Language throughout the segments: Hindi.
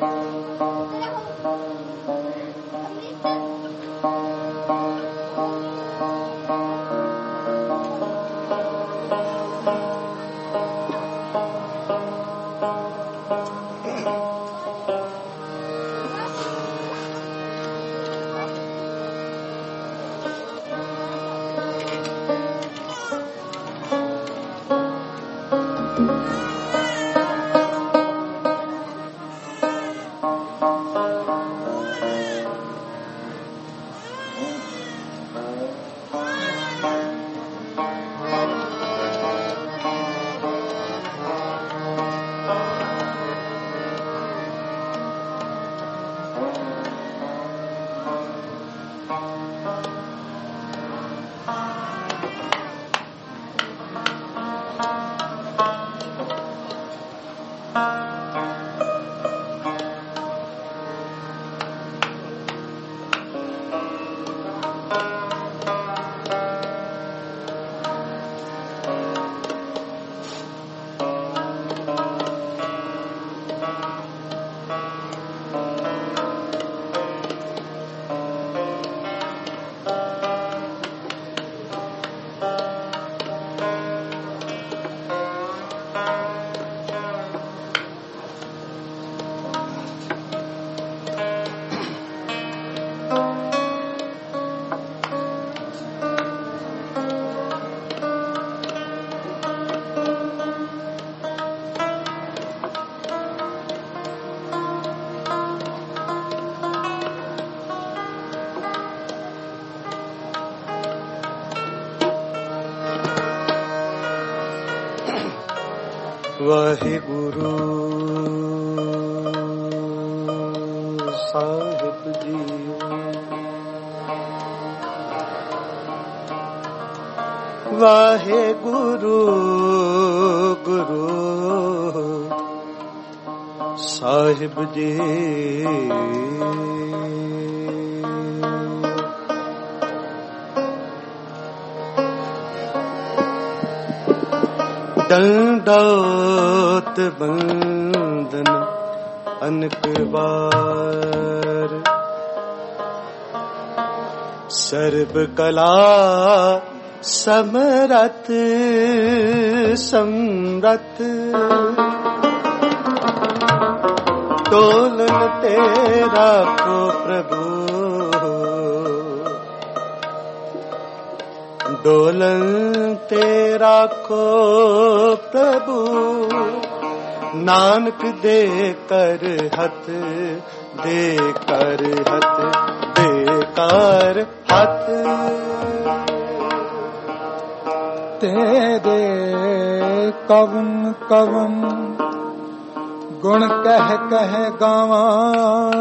ਵਾਹਿਗੁਰੂ ਸਾਹਿਬ ਜੀਓ, ਵਾਹਿਗੁਰੂ ਗੁਰੂ ਸਾਹਿਬ ਜੀ। ਦੰਡੋਤ ਬੰਦਨ ਅਨਕ ਵਾਰ, ਸਰਬ ਕਲਾ ਸਮਰਤ ਸਮਰਤ, ਤੋਲਨ ਤੇਰਾ ਕੋ ਪ੍ਰਭੂ, ਡੋਲਨ ਤੇਰਾ ਕੋ ਪ੍ਰਭੂ, ਨਾਨਕ ਦੇ ਕਰ ਹੱਥ, ਦੇ ਕਰ ਹੱਥ, ਦੇ ਕਰ ਹੱਥ। ਤੇਰੇ ਕਵਨ ਕਵਨ ਗੁਣ ਕਹਿ ਕਹਿ ਗਾਵਾਂ,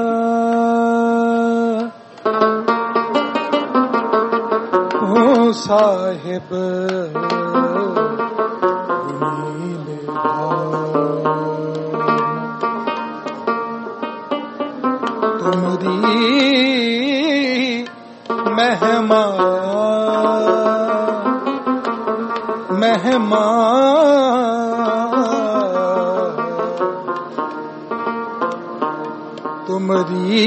ਓ ਸਾਹਿਬ ਨੀਲੇ ਤੁਮਰੀ ਮਹਿਮਾ ਮਹਿਮਾ, ਤੁਮਰੀ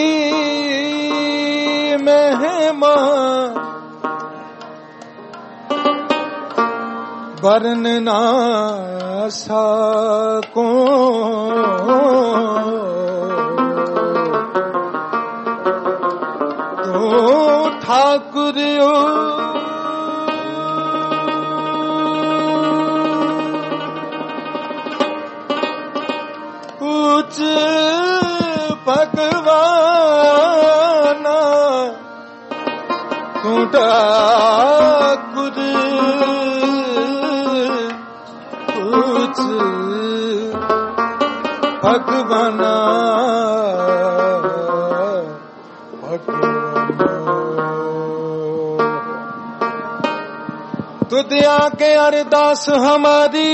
ਮਹਿਮਾ, ਵਰਨ ਨਾ ਸਕੋ ਤੋ ਠਾਕੁਰ ਉੱਚ ਭਗਵਾਨ, ਤੂੰ ਠਾਕੁਰ ਉੱਚ ਭਗਵਾਨ, तुद आके अरदास हमारी,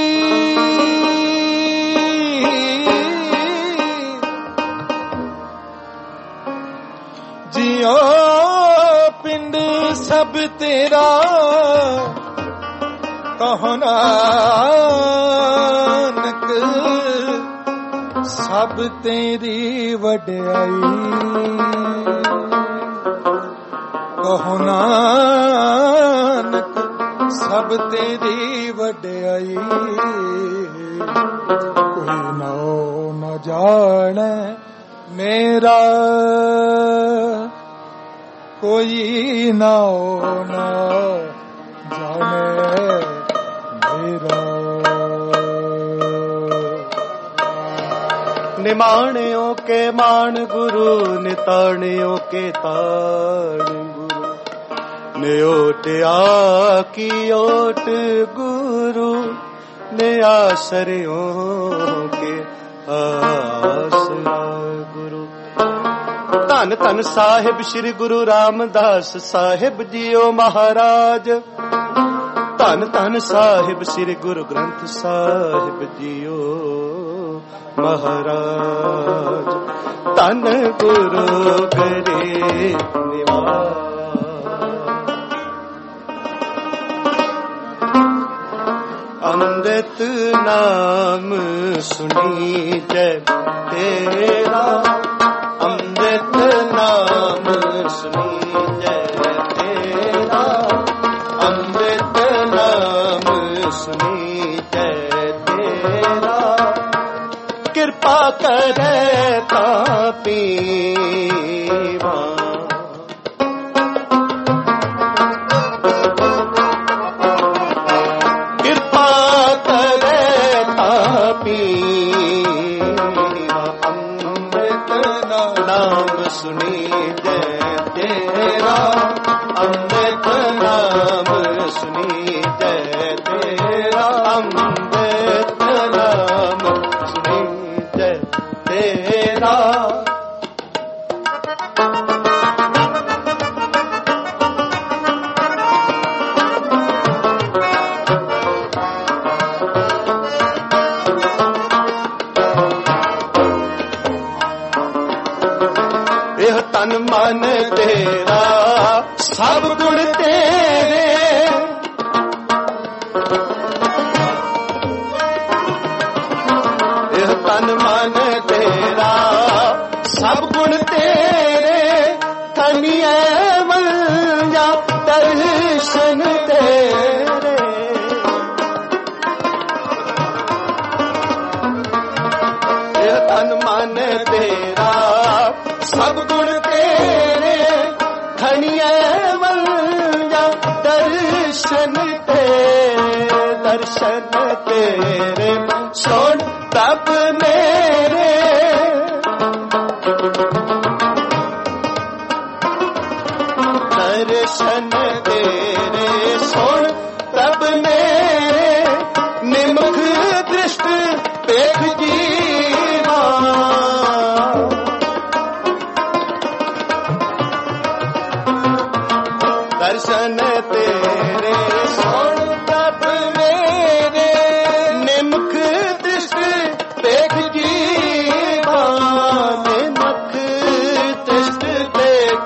जियो पिंड सब तेरा, कहो नानक ਸਭ ਤੇਰੀ ਵਡਿਆਈ, ਕਹੋ ਨਾਨਕ ਸਭ ਤੇਰੀ ਵਡਿਆਈ। ਕੋਈ ਨਾਉ ਨ ਜਾਣੈ ਮੇਰਾ, ਕੋਈ ਨਾਉ ਨ ਜਾਣੈ ਮੇਰਾ। ਨਿਮਾਣਿਓ ਕੇ ਮਾਣ ਗੁਰੂ, ਨਿਤਾਣਿਓ ਕੇ ਤਾਣ ਗੁਰੂ, ਨਿਓਟਿਆ ਕੀ ਓਟ ਗੁਰੂ, ਨਿਆਸਰਿਓ ਕੇ ਆਸਰਾ ਗੁਰੂ। ਧੰਨ ਧੰਨ ਸਾਹਿਬ ਸ੍ਰੀ ਗੁਰੂ ਰਾਮਦਾਸ ਸਾਹਿਬ ਜੀਓ ਮਹਾਰਾਜ, ਧੰਨ ਧੰਨ ਸਾਹਿਬ ਸ੍ਰੀ ਗੁਰੂ ਗ੍ਰੰਥ ਸਾਹਿਬ ਜੀਓ ਮਹਾਰਾਜ। ਧੰਨ ਗੁਰੂ ਕਰੇ ਨਿਵਾਸ, ਅੰਮ੍ਰਿਤ ਨਾਮ ਸੁਣੀ ਜੈ ਤੇਰਾ, ਅੰਮ੍ਰਿਤ ਨਾਮ ਸੁਣੀ ਜੈ ਤੇਰਾ, ਅੰਮ੍ਰਿਤ ਨਾਮ ਸੁਣੀ ਜੈ ਤੇਰਾ। ਕਿਰਪਾ ਕਰੇ ਤਾਂ ਪੀਵਾ, ਕਿਰਪਾ ਕਰੇ ਤਾਂ ਪੀਵਾ। ਅੰਮ੍ਰਿਤ ਨਾਮ ਸੁਣੀ ਜੈ ਤੇਰਾ, ਅੰਮ੍ਰਿਤ ਨਾਮ ਸੁਣੀ ਜੈ ਤੇਰਾ, ਅੰਮ੍ਰਿਤ ਨਾਮ ਸੁਣੀ ਜੈ ਤੇਰਾ। ਇਹ ਤਨ ਮਨ ਤੇਰਾ ਸਭ ਗੁਣ ਤੇਰੇ, ਇਹ ਤਨ ਮਨ ਤੇਰਾ ਸਭ ਗੁਣ ਤੇਰੇ। ਕਨੀਏ ਮਲਿਆ ਦਰਸ਼ਨ ਤੇਰੇ, ਇਹ ਤਨ ਮਨ ਤੇਰਾ ਸਭ ਗੁਣ ਤੇਰੇ। ਖਣੀਏ ਮਲਿਆ ਦਰਸ਼ਨ ਤੇਰੇ, ਦਰਸ਼ਨ ਤੇਰੇ। ਸੁਣ ਪ੍ਰਭ ਮੇਰੇ, ਦਰਸ਼ਨ ਤੇਰੇ। ਸੁਣ ਪ੍ਰਭ ਮੇਰੇ, ਨਿਮਖ ਦ੍ਰਿਸ਼ਟ ਵੇਖ ਜੀਵਾ। ਦਰਸ਼ਨ ਤੇਰੇ ਸੁਣ ਪ੍ਰਭ ਮੇਰੇ, ਨਿਮਖ ਦ੍ਰਿਸ਼ਟ ਵੇਖ ਜੀਵਾ। ਨਿਮਖ ਦ੍ਰਿਸ਼ਟ ਵੇਖ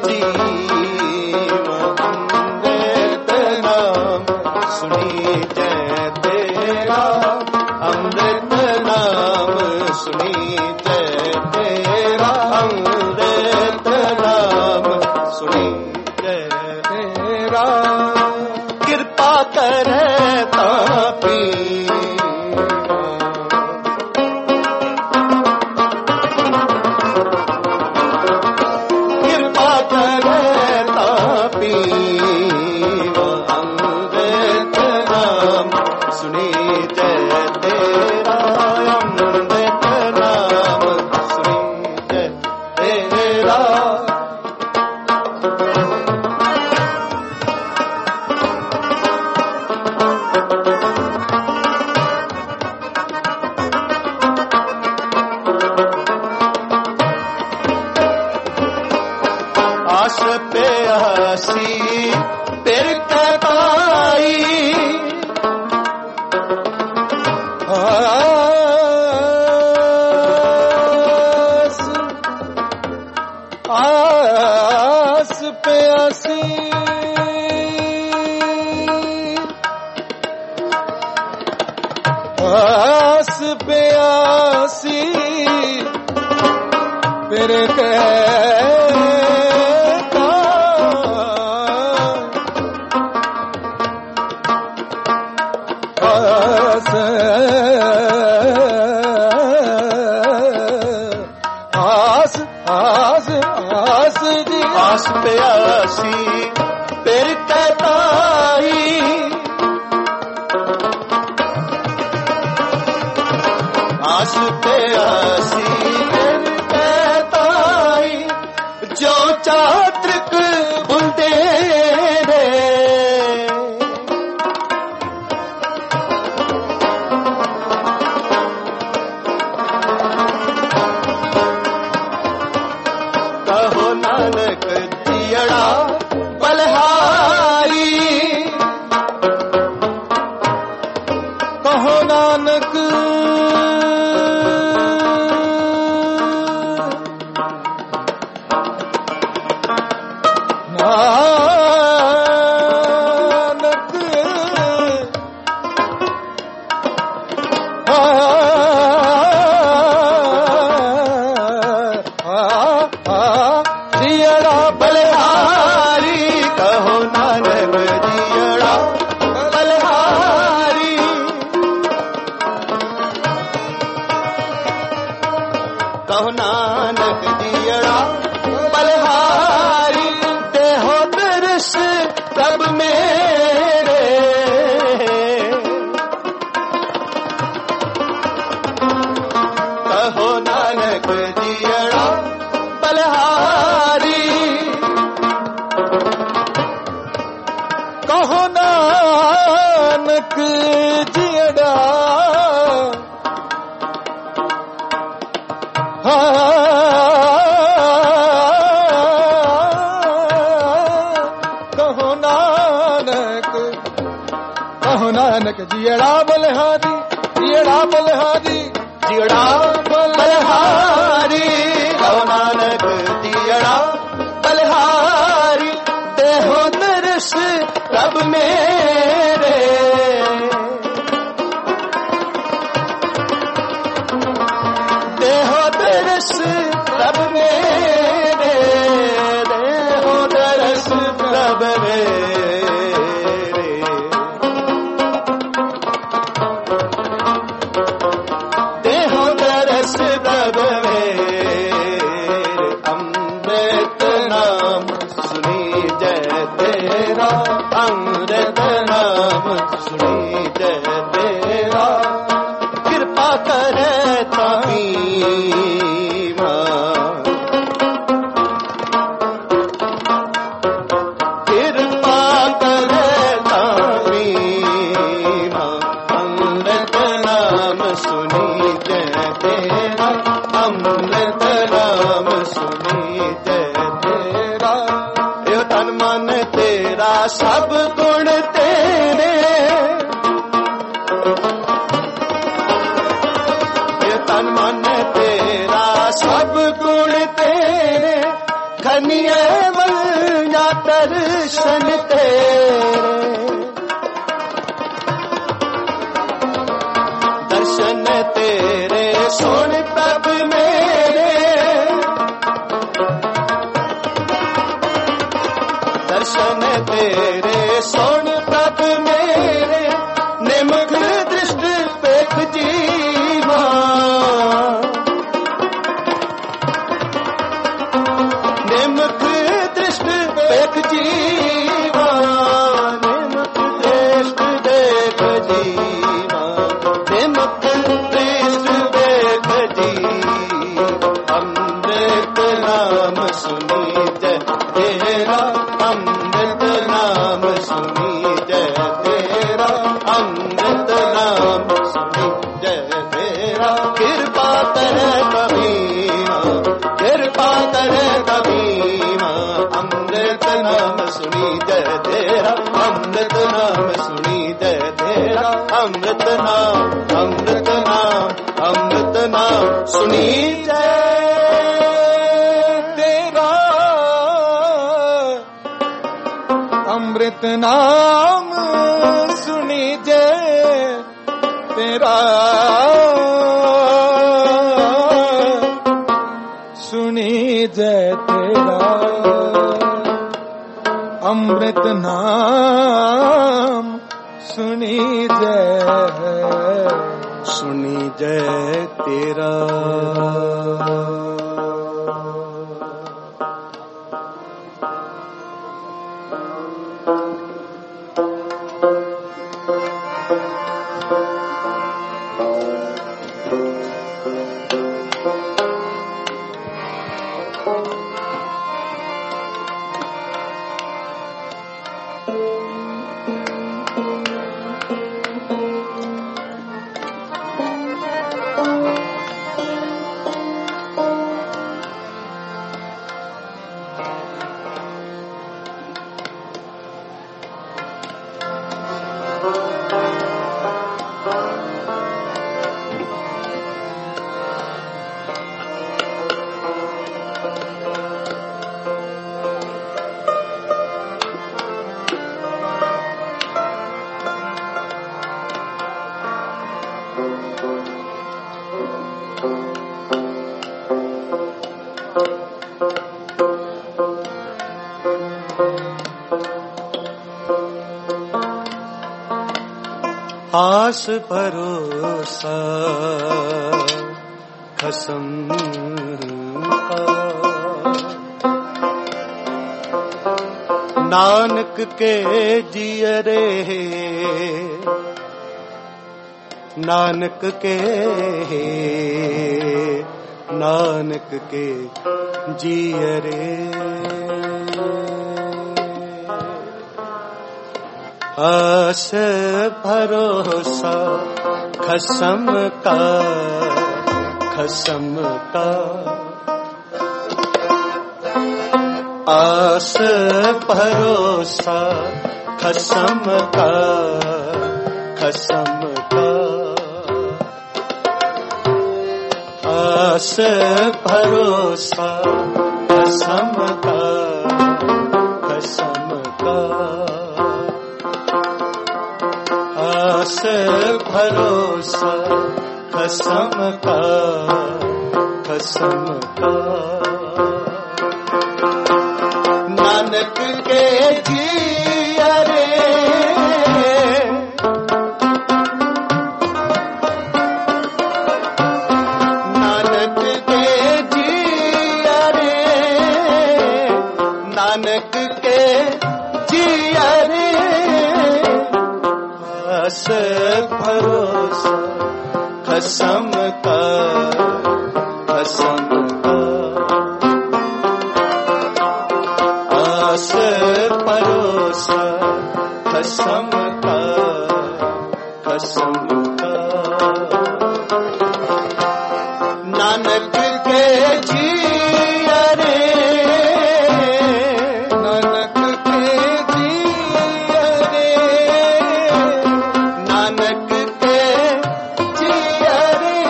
ਜੀਵਾ। ਅੰਮ੍ਰਿਤ ਨਾਮ ਸੁਣੀ ਜੈ ਤੇਰਾ, ਅੰਮ੍ਰਿਤ ਨਾਮ ਸੁਣੀ ਜੈ ਤੇਰਾ, ਅੰਮ੍ਰਿਤ ਨਾਮ ਸੁਣੀ ਤੇਰਾ। ਕਿਰਪਾ ਕਰੇ ਤਾਂ ਪੀਵਾ, ਕਿਰਪਾ ਕਰੇ ਤਾਂ ਪੀਵਾ। ਅੰਮ੍ਰਿਤ ਨਾਮ ਸੁਣੀ ਜੈ ਤੇਰਾ, ਅੰਮ੍ਰਿਤ ਨਾਮ ਸੁਣੀ ਜੈ ਤੇਰਾ। ਆਸ ਪਿਆਸੀ ਤੇਰ ਕੈ ਪਾਈ, ਆਸ ਪਿਆਸੀ ਆਸ ਪਿਆਸੀ फिर कहता आस आस आस आस जी आस प्यासी फिर कहताई आस प्यासी फिर कहताई जो चात्रिक बुलते रे कहो नानक दियड़ा बलहारी कहो नानक नानक दियड़ा बलहारी कहो नानक दियड़ा बलहारी कहो नानक दियड़ा बलहारी देहो दर्श सब मेरे कहो नानक दियड़ा बलहारी कहो नानक जियड़ा कहो नानक जियड़ा बलहारी जियड़ा बलहारी दियड़ा बलहारी कहो नानक दियड़ा बलहारी देहो दर्श सब मेरे देहो दर्श सब मेरे देहो दर्श सब मेरे देहो दर्श सब मेरे अमृत नाम सुनी जय तेरा अमृत नाम सुनी जय तेरा कृपा करे तामी कृपा करे तामी अमृत नाम सुनी जय तेरा अमृत नाम सुनी जय तेरा यो तन मन तेरा सब गुण तेरे यो तन मन तेरा सब गुण तेरे घनिय या दर्शन तेरे दर्शन तेरे सुन प्रभ मेरे दर्शन तेरे सुन प्रभ मेरे निमुख दृष्ट पेख जीवा निमुख दृष्ट पेख जीवा निमुख दृष्ट देख जीवा निमुख दृष्ट देख जीवा अमृत नाम सुनी जय तेरा अमृत नाम सुनी जय तेरा अमृत नाम सुनी जय तेरा कृपा करे कबीरा कृपा करे कबीरा अमृत नाम सुनी जय तेरा अमृत नाम सुनी जय तेरा अमृत नाम सुनी जय तेरा अमृत नाम सुनी जय तेरा सुनी जय तेरा, अमृत नाम सुनी जय तेरा। आस भरोसा खसम का, नानक के जियरे, नानक के जियरे। आस भरोसा खसम का, आस भरोसा खसम का, आस भरोसा खसम का, आस भरोसा खसम का। नानक के जियरे, नानक के जियरे, नानक के जियरे। आस भरोसा खसम का, आस भरोसा खसम का। नानक के जियरे, नानक के जियरे, नानक के जियरे।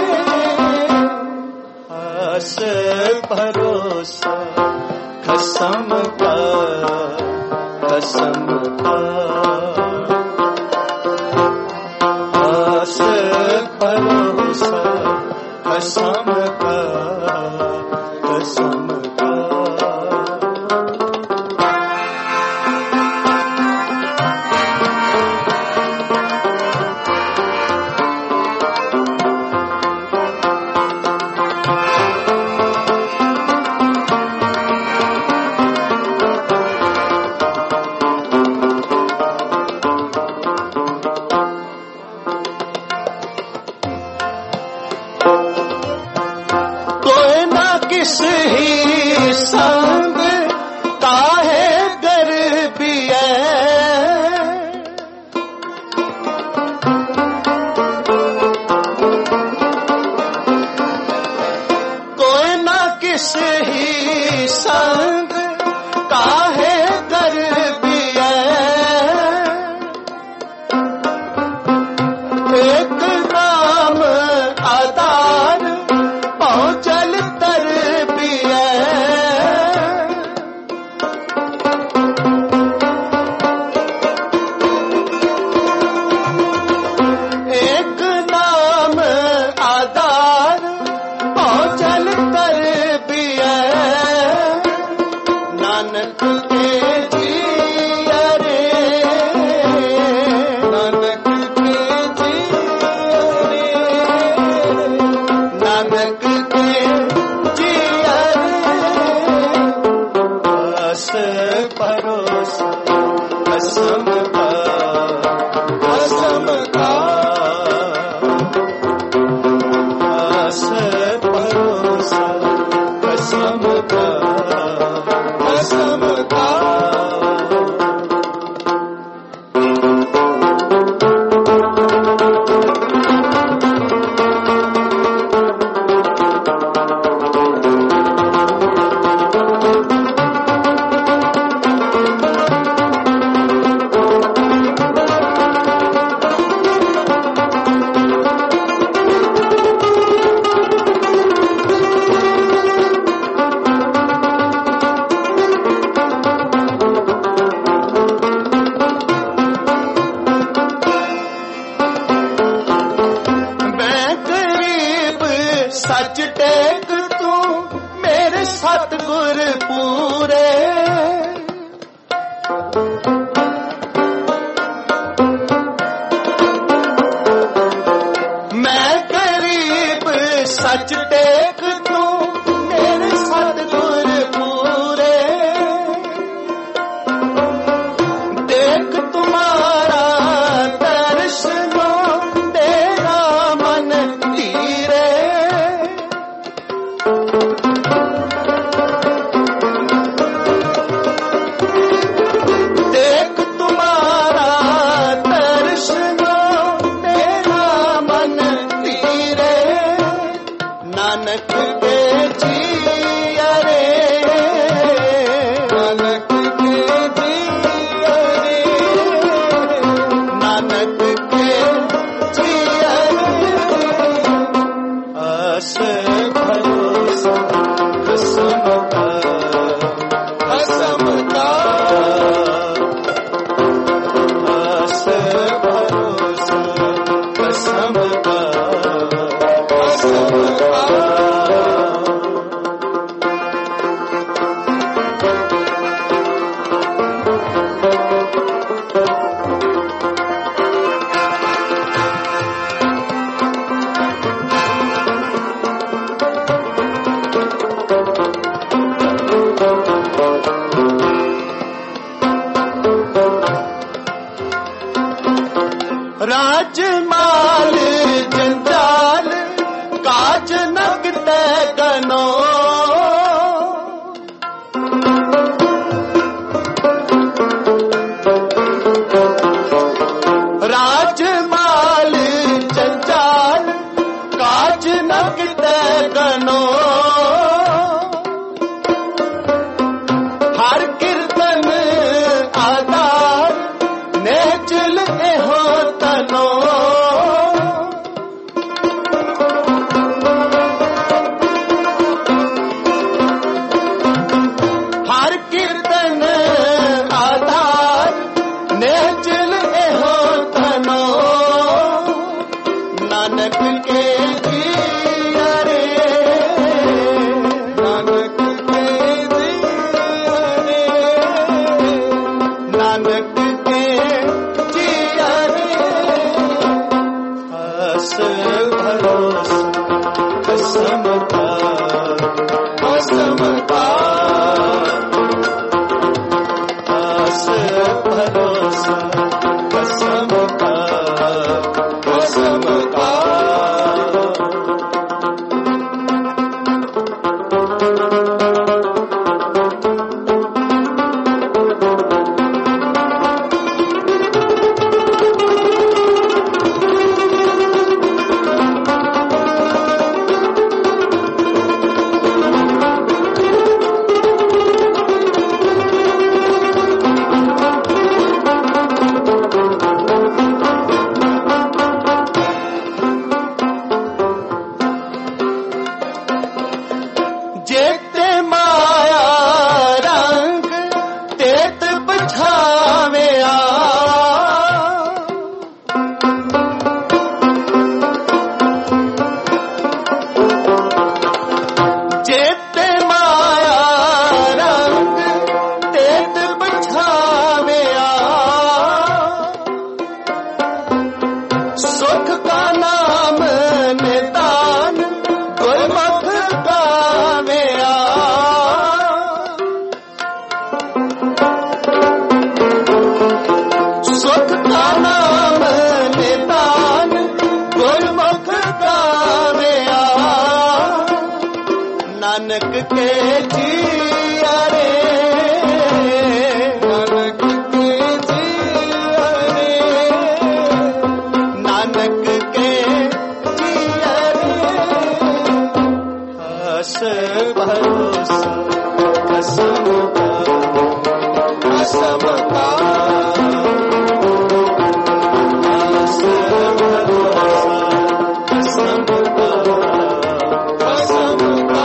आस भरोसा खसम का, आस भरोसा खसम का। किस ही संग काहे गर्बिए, कोई ना किस ही संग काहे गर्बिए। एक नाम आधार पहुँचल टेक तू मेरे सतगुर पूरे। मैं गरीब सच टेक तू मेरे सतगुर पूरे। देख तुम्हारा दर्शनो तेरा मन धीरे। देख तुम्हारा दर्शनो तेरा मन धीरे। नानक के जिया रे, नानक के जिया रे, नानक के जिया रे। आस भरोसा कसम का, कसम का। आस भरोसा कसम का, कसम का। राजमाल जंजाल काज नगत गनो। राजमाल जंजाल काज नगत गनो। हर कीर्तन आधार ने चल एहो तनो। हर कीर्तन आधार ने चल एहो तनो। नानक के जिया रे, नानक के जिया रे, नानक के जिया रे। आस भरोसा कसम का, कसम का। आस भरोसा कसम का, कसम का। जेते माया रंग तेत बछावे आ। जेते माया रंग तेत बछावे आ। सुख का नाम निदान गुरमुख गावे आ। सुख का नाम निदान गुरमुख गावे आ। नानक के जिया रे, नानक के जिया रे, नानक के जिया रे। आस भरोसा कसम का, कसम का। आस भरोसा कसम का, कसम का।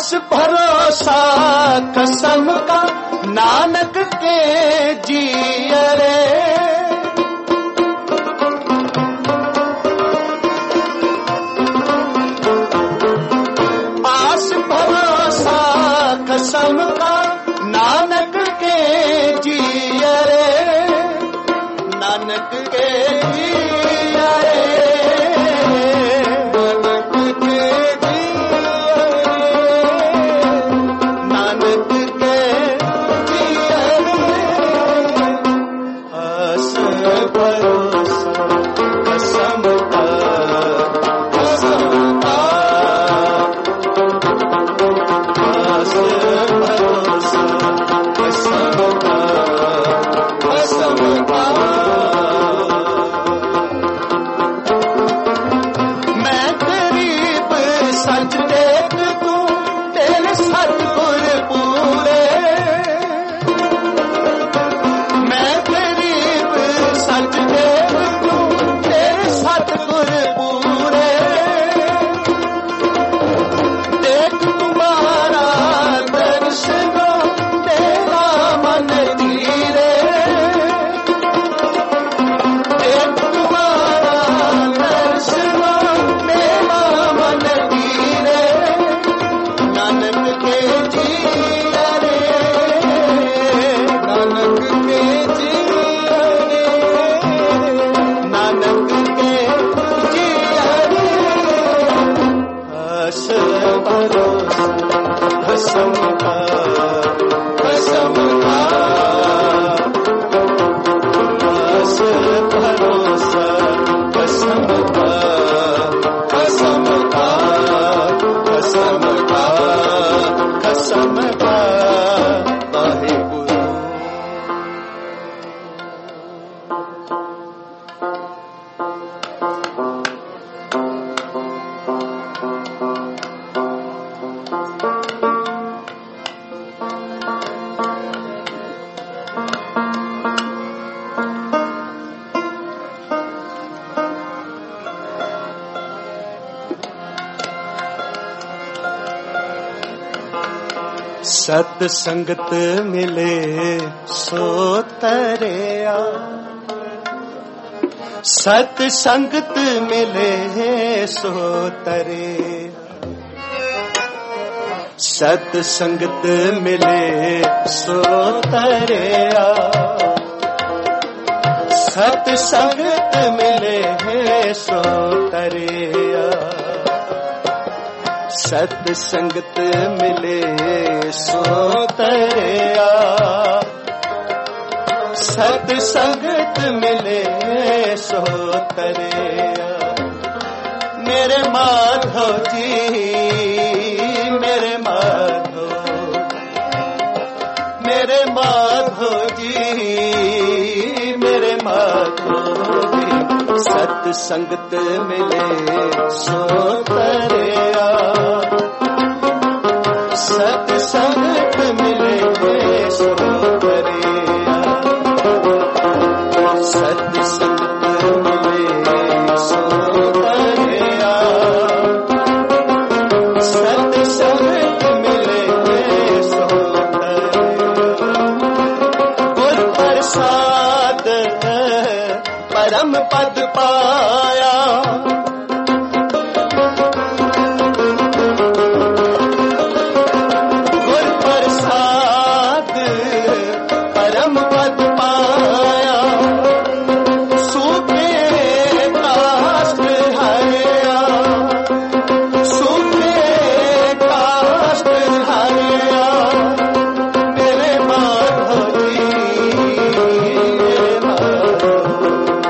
आस भरोसा कसम का नानक के जियरे। आस भरोसा कसम का नानक के जियरे, नानक के जियरे, नानक के जियरे। आस भरोसा कसम का, कसम का, आस भरोसा कसम का, कसम का। मैं गरीब सच देख दूं तेरे सतगुर पूरे, मैं गरीब सच देख दूं तेरे सतगुर पूरे। देख तुम्हारा दर्शन तेरा मन धीरे, देख तुम्हारा दर्शन तेरा मन धीरे। नानक के जियरे, नानक के जियरे, नानक के जियरे। आस भरोसा कसम का, कसम का, आस भरोसा कसम का, कसम का, कसम का, कसम का। वाहेगुरु। सत संगत मिले सो तरिया, सत संगत मिले सो तरे। सत संगत मिले सो तरिया, सत संगत मिले सो तरिया। सत संगत मिले सो तरिया, सत संगत मिले सो तरिया। मेरे माधव जी, मेरे माधव, मेरे माधव जी, मेरे माधव जी। सत संगत मिले सो तरिया, सत संगत मिले सो तरिया। सत संगत मिले सो तरिया, सत संगत मिले सो तरिया। गुर प्रसाद परम पद पाया, गुर प्रसाद परम पद पाया। सूखे काष्ठ हरिया, सूखे काष्ठ हरिया। मेरे माधव जी, मेरे माधव,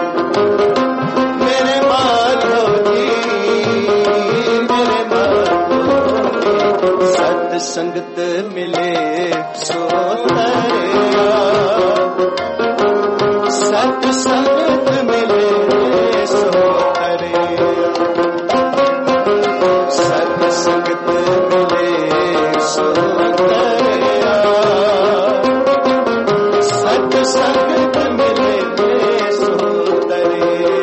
मेरे माधव जी, मेरे माधव। सत संगत मिले सो तरिया, सत संगत मिले सो तरिया। सत संगत मिले सो तरिया, सत संगत मिले सो तरिया।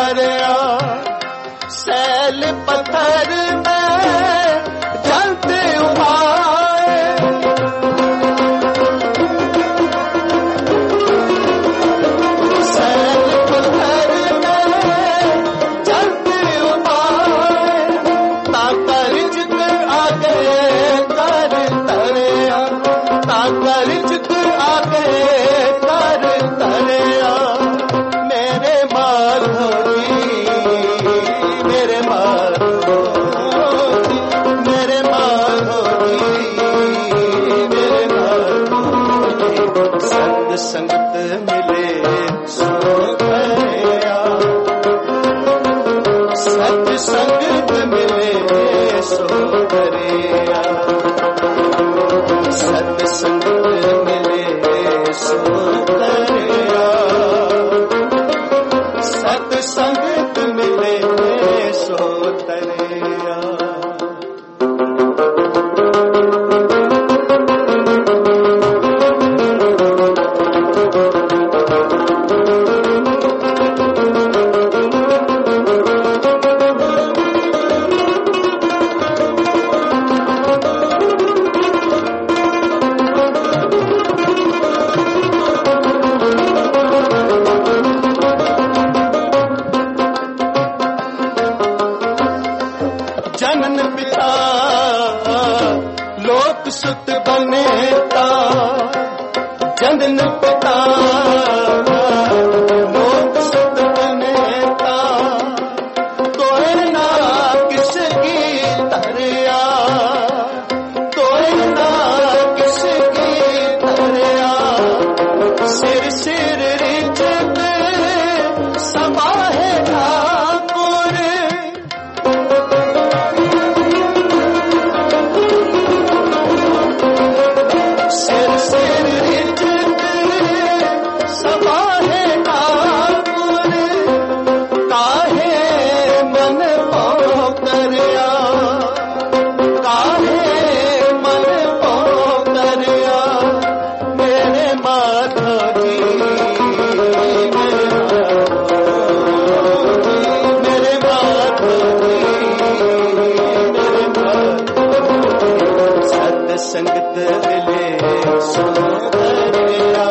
दरिया सैल पत्थर में जलते उपाए सैल पत्थर में जलते उपाए ताकर जिक्र आगे कर दरिया ताकर जिक्र आगे कर दरिया मेरे माधोरी मेरे माधोरी मेरे माधोरी मेरे माधोरी सत संगत मिले सो दरिया सत संगत मिले सो दरिया सत संगत मिले सो दरिया सत संगत मिले सो दरिया जनन पिता लोक सुत बनेता जनन पिता लोक सुत बनेता तोय ना किसकी तरया तोय ना किसकी तरया सिर सिर रिचत समाहे ठाकुर सिर सिर रिचत समाहे ठाकुर काहे मन पाओ करया काहे मन पाओ करया मेरे माधोजी मेरे माधोजी मेरे माधोजी सत संगत मिले सो दरिया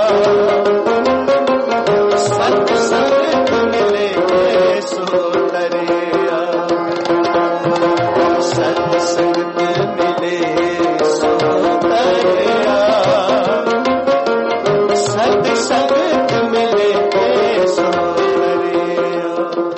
सत संगत मिले सो दरिया सत संगत मिले सो दरिया सत संगत मिले सो दरिया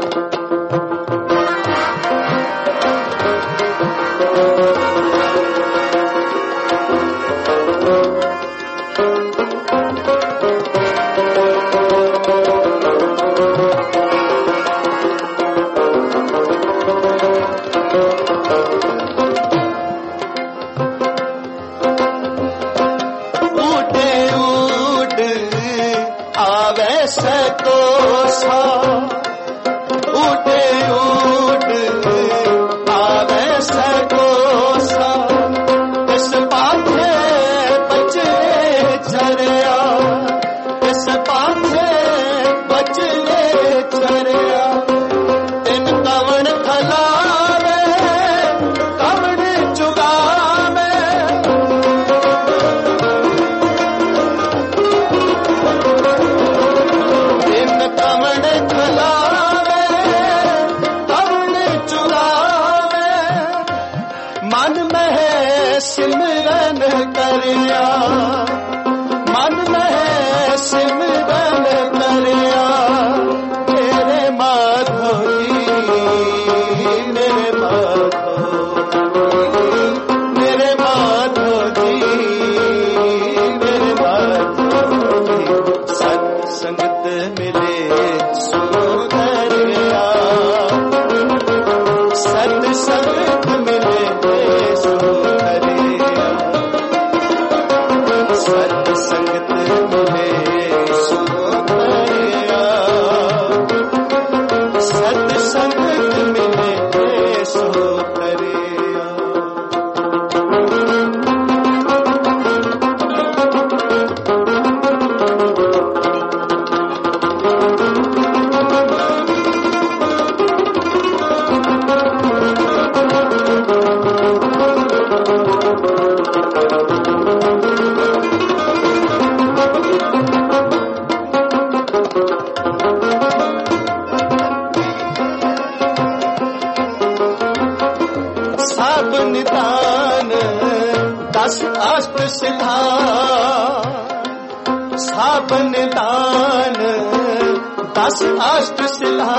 उठे उठ आवे सकोसा उठे उठ आवे सकोसा इस पाथे बचे झरिया इस पाथे बचे झरिया इन कवण खलावे कवण चुगावे इन कवण खलावे कवण चुगावे पावन दान 10 अष्ट शिला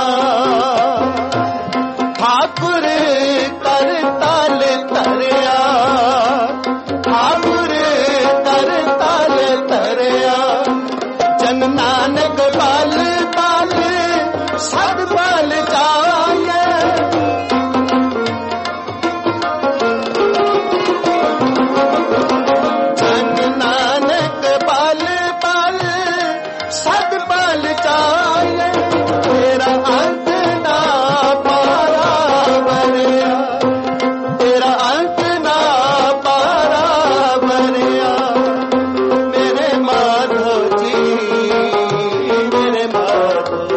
ठाकुर कर ताल तरया ठाकुर कर ताल तरया जन नानक बाल बाल सद बाल जाए जन नानक बाल बाल सद बाल जाए तेरा अंत ना पारा बनिया तेरा अंत ना पारा बनिया मेरे माधव जी मेरे माधव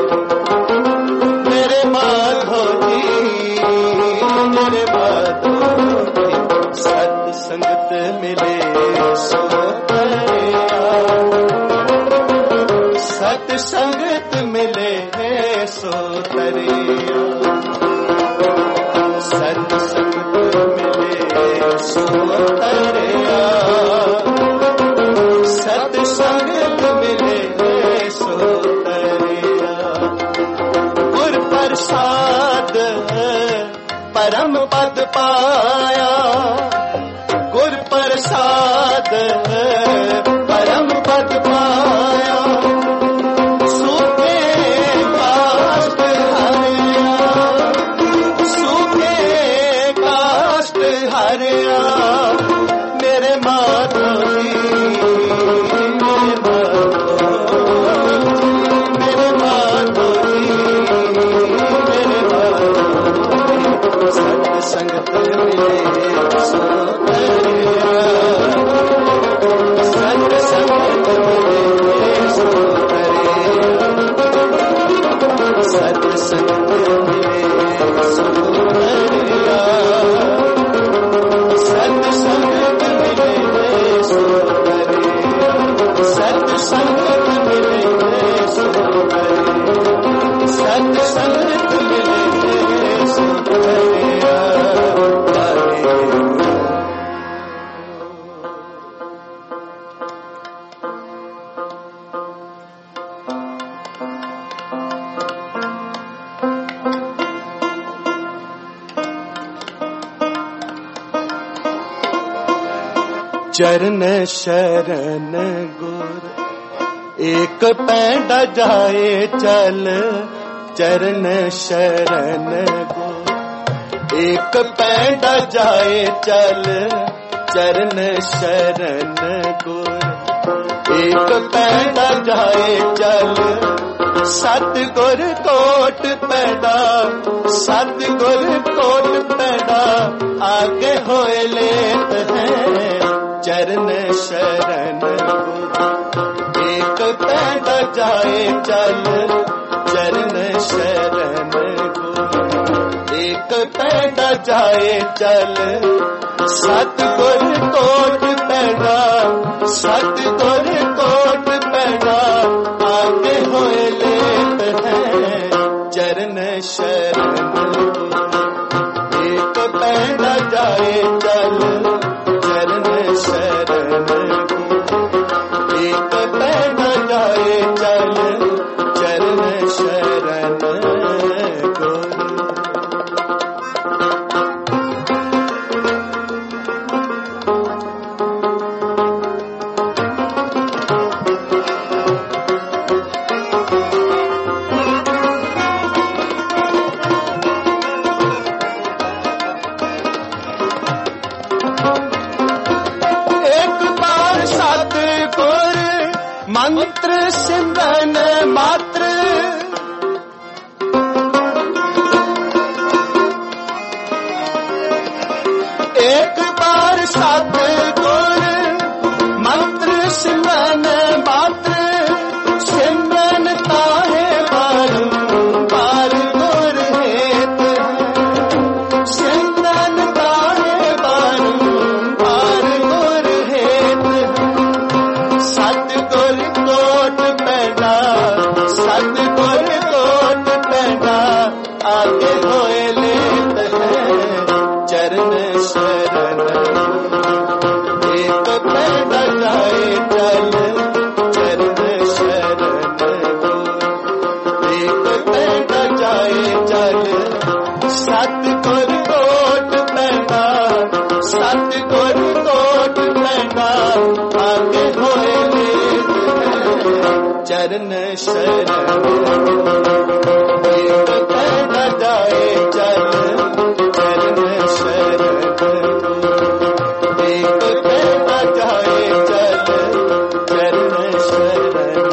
जी मेरे माधव जी सत संगत मिले सो तरिया सत संगत मिले सो तरिया सत संगत मिले सो तरिया सत संगत मिले सो तरिया गुर प्रसाद परम पद पाया गुर प्रसाद परम पद पाया सूखे काष्ठ हरिया सूखे काष्ठ हरिया मेरे माधव जी मेरे माधव जी मेरे माधव जी सत संगत मिले सो तरिया सत संगत मिले सो तरिया सत संगत मिले सो तरिया सत संगत मिले सो तरिया सत संगत मिले सो तरिया सत संगत मिले सो तरिया चरण शरण गुर एक पैंडा जाए चल चरण शरण गुर एक पैंडा जाए चल चरण शरण गुर एक पैंडा जाए चल सतगुर कोट पैदा सतगुर कोट पैदा आगे होए लेत है चरण शरण गुर एक पैदा जाए चल चरण शरण गुर एक पैदा जाए चल सतगुर कोट पैदा सतगुर कोट पैदा आगे होए लेत है चरण शरण गुर एक पैदा जाए चल चरण शरण गुर एक पैदा जाए चल चरण शरण गुर मंत्र सिमरन मात्र एक बार सतगुर मंत्र सिमरन मात्र सिमरन ताहे बार गुर हेत सिमरन ताहे बार गुर हेत सतगुर कोट पैदा सतगुर कोट पैदा आगे होए लेत है चरण शरण एक पैदा जाए चल चरण शरण एक न जाए चल चरण शरण एक न जाए चल चरण शरण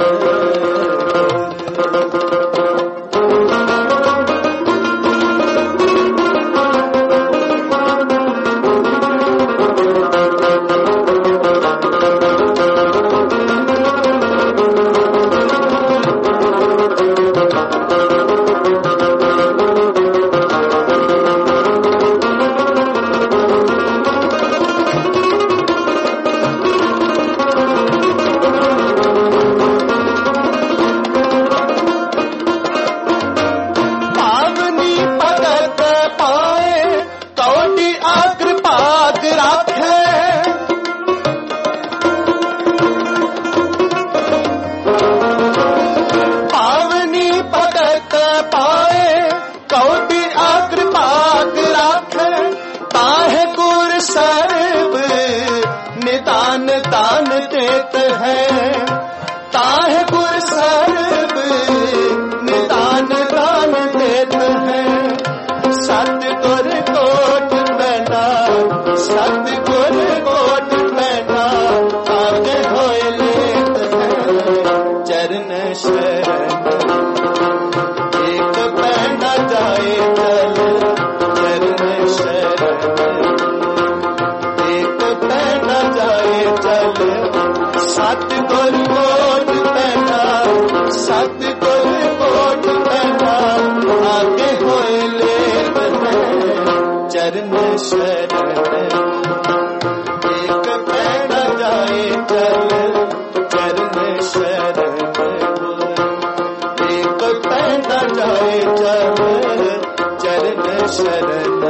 निदान दान देत है ताहे गुर सर्व निदान दान देत है सतगुर कोट पैना सतगुर कोट पैना आगे होए लेत है चरण शरण एक पैना जाए चल चरण शरण एक पैना जाए चल सतगुर कोट पैना सतगुर कोट पैना आगे होए लेत है चरण शरण एक पैना जाए चल चरण शरण एक पैना जाए चल चरण शरण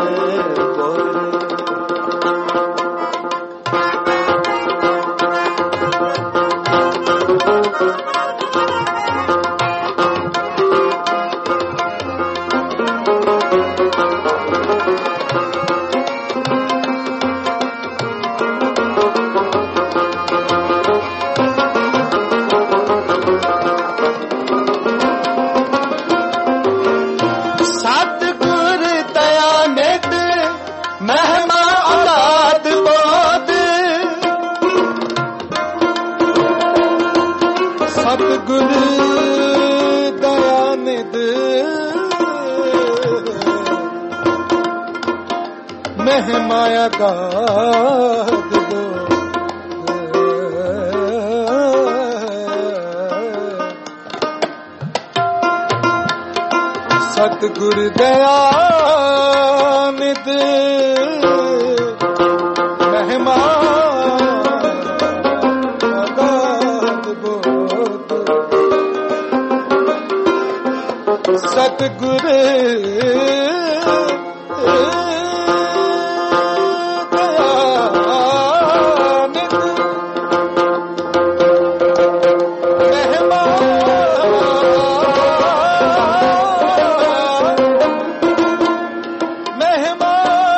सतगुर दयानिध महिमा गाद दो सतगुर दयानिध महिमा सतगुर दयानिध महिमा महिमा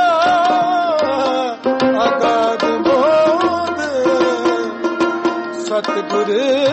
अगाध बोध सतगुर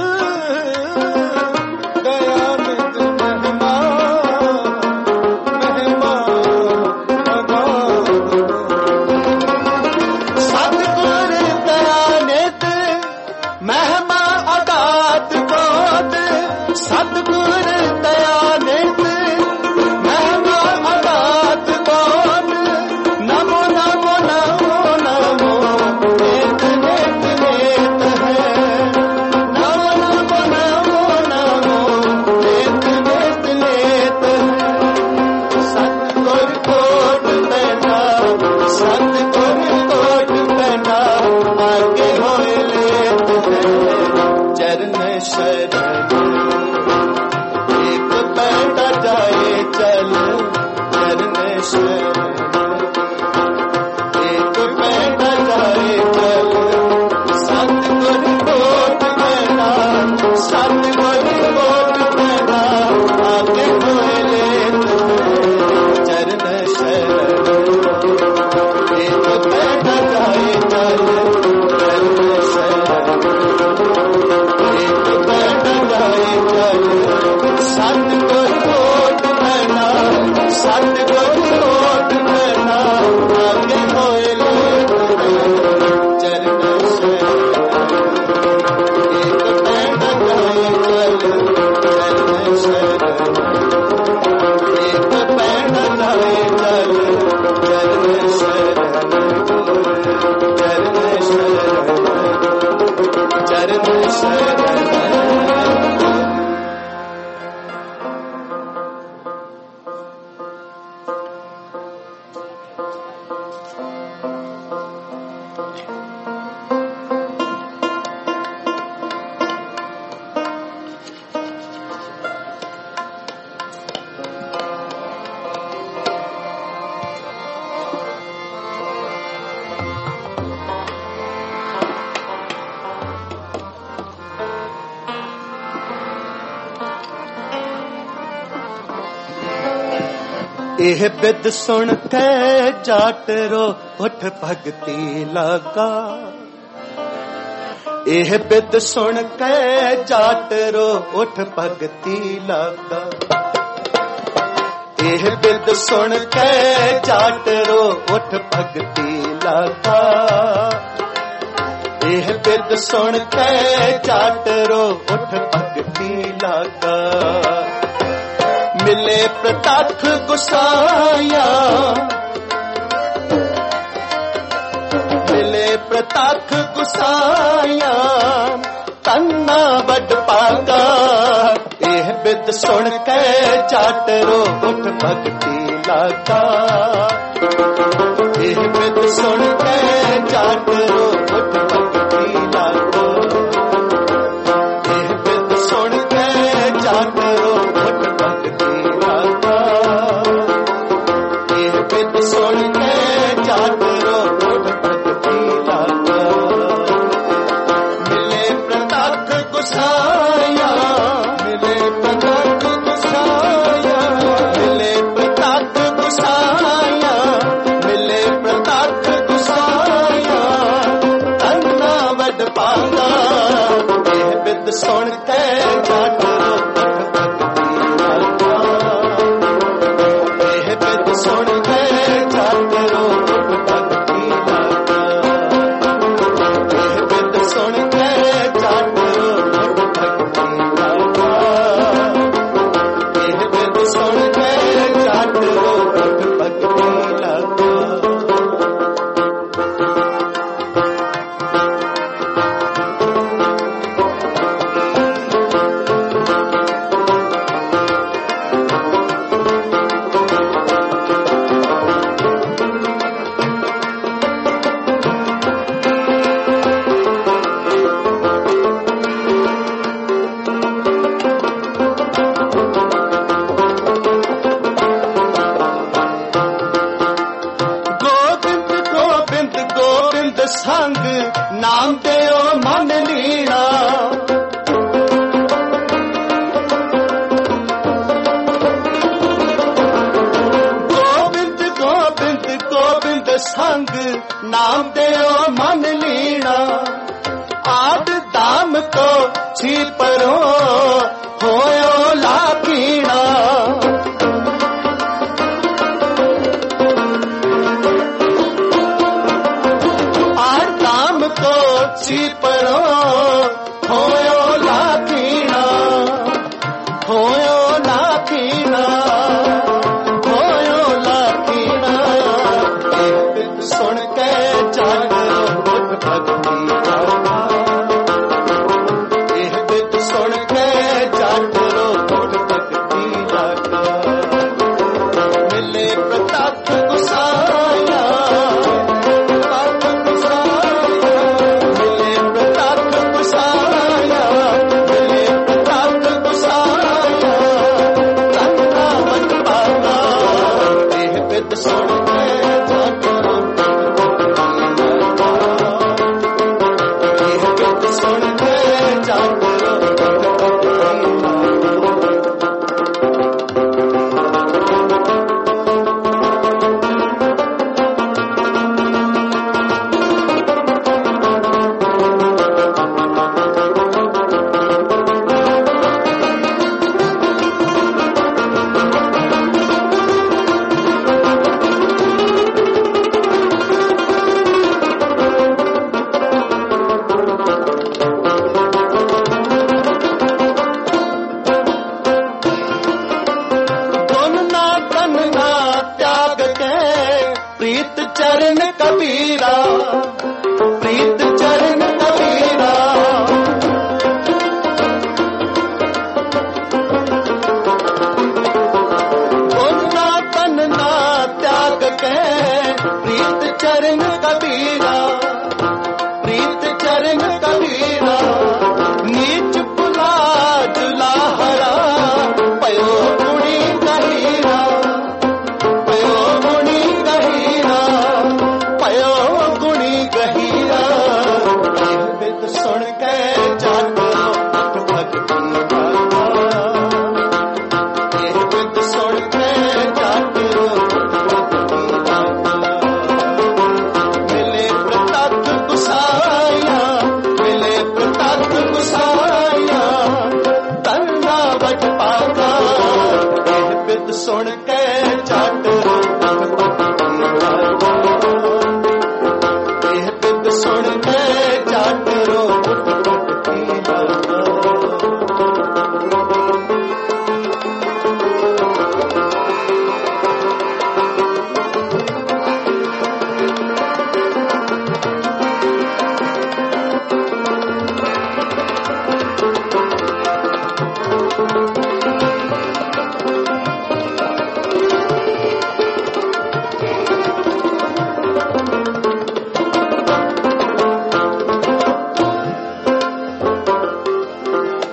सतगुर दयानिध महिमा अगाध बोध नमो नमो नमो नमो नेत नेत नेत है नमो नमो नमो नमो नेत नेत नेत है सतगुर कोट पैना सतगुर कोट पैना आगे होए लेत है चरण शरण ਇਹ ਬਿਦ ਸੁਣ ਕੇ ਜਾਟ ਰੋ ਉਠ ਭਗਤੀ ਲਗਾ ਇਹ ਬਿਦ ਸੁਣ ਕੇ ਜਾਟ ਰੋ ਉਠ ਭਗਤੀ ਲਗਾ ਇਹ ਬਿਦ ਸੁਣ ਕੇ ਜਾਟ ਰੋ ਉਠ ਭਗਤੀ ਲਗਾ ਇਹ ਬਿਦ ਸੁਣ ਕੇ ਜਾਟ ਰੋ ਉਠ ਭਗਤੀ ਲਗਾ मिले प्रतख गुसाया मिले प्रतख गुसाया तन्ना बड़ पागा एह बिद सुन के जाट रो उठ भगती लागा एह बिद सुन के जाट रो उठ भगती लागा एह बिद सुन के जाट रो उठ भगती सुन के जाट रो उठ भगती लागा मिले प्रतख गुसाया मिले प्रतख गुसाया मिले प्रतख गुसाया मिले प्रतख गुसाया तन्ना वड पागा एह बिद सुन के जाट रो उठ भगती लागा एह बिद सुन के संग नाम देओ मन लीना गोविंद गोविंद गोविंद संग नाम देओ मन लीना आद दाम को छिपरो होयो लाकीना छिपरो होयो लाकीना होयो लाकीना होयो लाकीना एह बिद सुन के जाट रो उठ भगती लागा एह बिद सुन के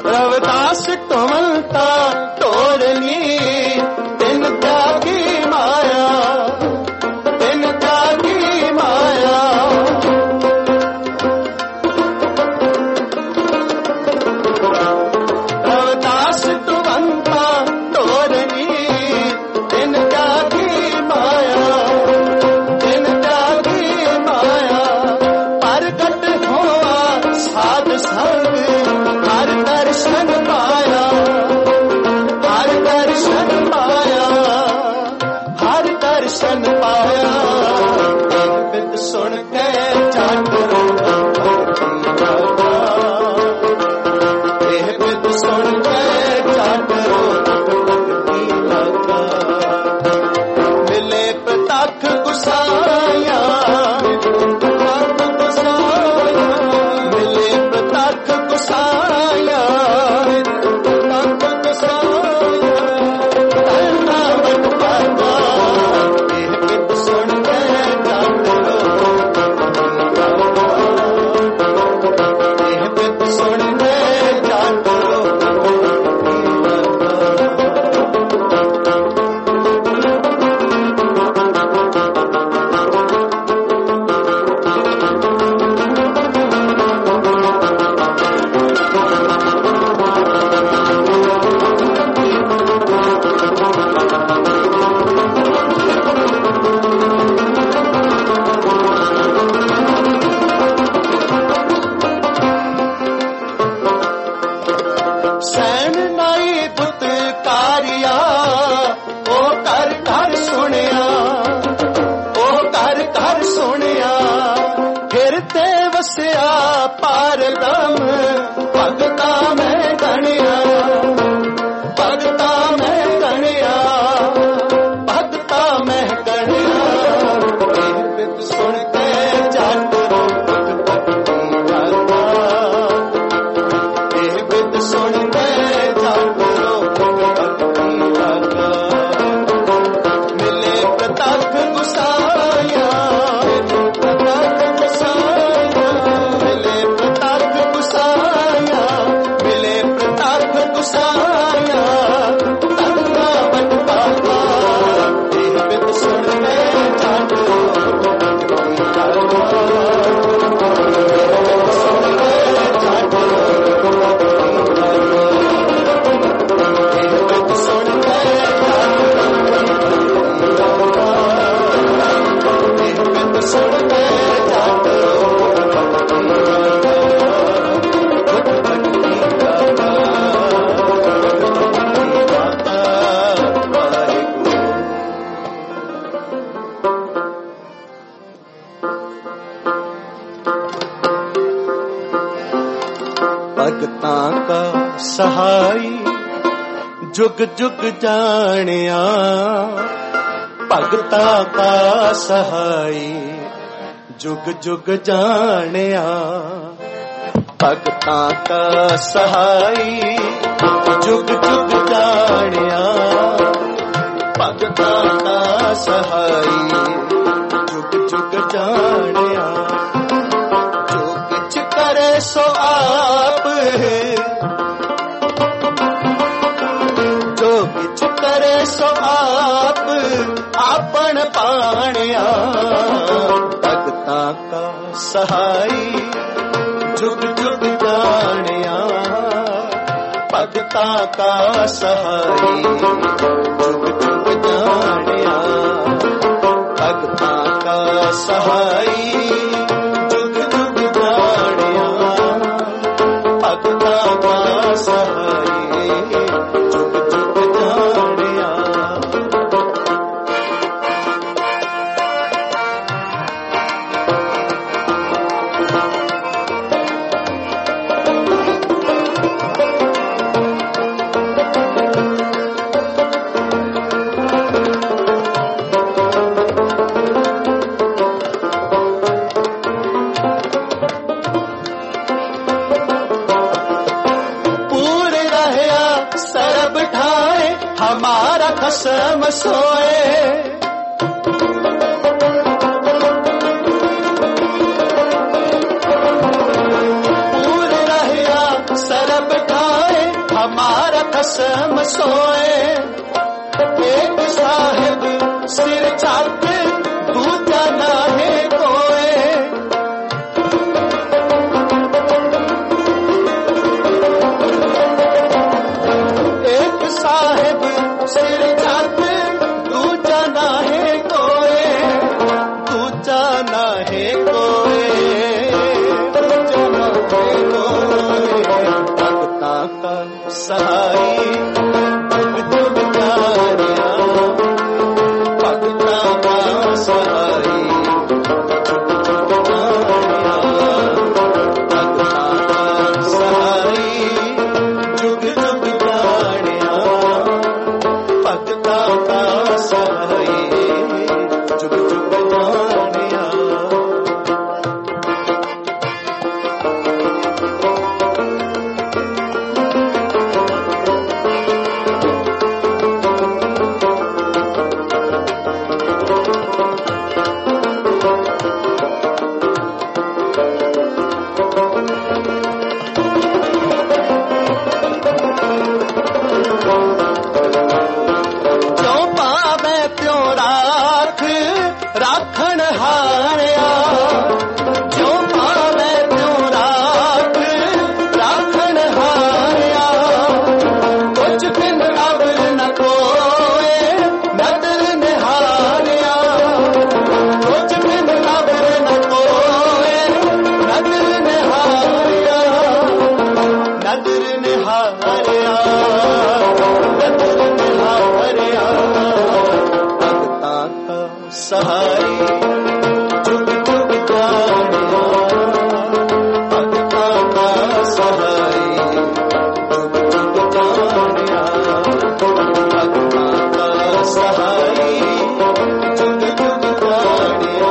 रविदास टोमलता टोरनी तिन त्यागी माया, तिन त्यागी माया। रविदास टोमलता टोरनी तिन त्यागी माया, तिन त्यागी माया। प्रगट होआ साध संग हर दर्शन पाया, हर दर्शन पाया, हर दर्शन पाया। एक बित सुन के जट रोगा, एक बित सुन के जट रोगा मिले प्रतख गुसाया, मिले प्रतख गुसाया। सैन नाई पुतकारिया ओ कर कर सुनिया, ओ कर कर सुनिया। फिर ते वसिया पारदम भगता मैं गणिया, भगता मैं गणिया, भगता मैं गणिया। सुन के जट सुन के जट मिले प्रतख गुसाया, प्रतख गुसाया, मिले प्रतख गुसाया, मिले प्रतख गुसाया। तन्ना बन बाबा बित सुन के जट भगतां का सहाई जुग जुग जानिया, भगतां का सहाई जुग जुग जानिया। भगतां का सहाई जुग जुग जानिया, भगतां का सहाई जुग जुग जानिया। जो किछ करे सो आप, जो किछ करे सो आप आपन पाणिया। भगतां का सहाई जुग जुग जानिया, भगतां का सहाई जुग जुग जानिया। भगतां का सहाई जुग जुग जानिया, भगतां का सहाई जुग जुग जानिया। हमारा कसम सोए, पूर रहिया सरब ठाए कसम सोए, एक साहिब सिर छत दूजा नाहे कोए। एक साहिब सिर छत दूजा नाहे कोए, दूजा नाहे कोए, दूजा नाहे कोए। भगतां का सहाई जुग जुग जानिया, भगतां का सहाई जुग जुग जानिया, भगतां का सहाई जुग जुग जानिया। जो पावे त्यों राख राखण हारिया, जो पावे त्यों राख राखण हारिया। कुछ बिन अब न कोए नदर निहारिया, कुछ बिन अब न कोए नदर निहारिया, नदर निहारिया, नदर निहारिया। भगतां का सहाई जुग जुग जानिया, भगतां का सहाई जुग जुग जानिया, भगतां का सहाई जुग जुग जानिया,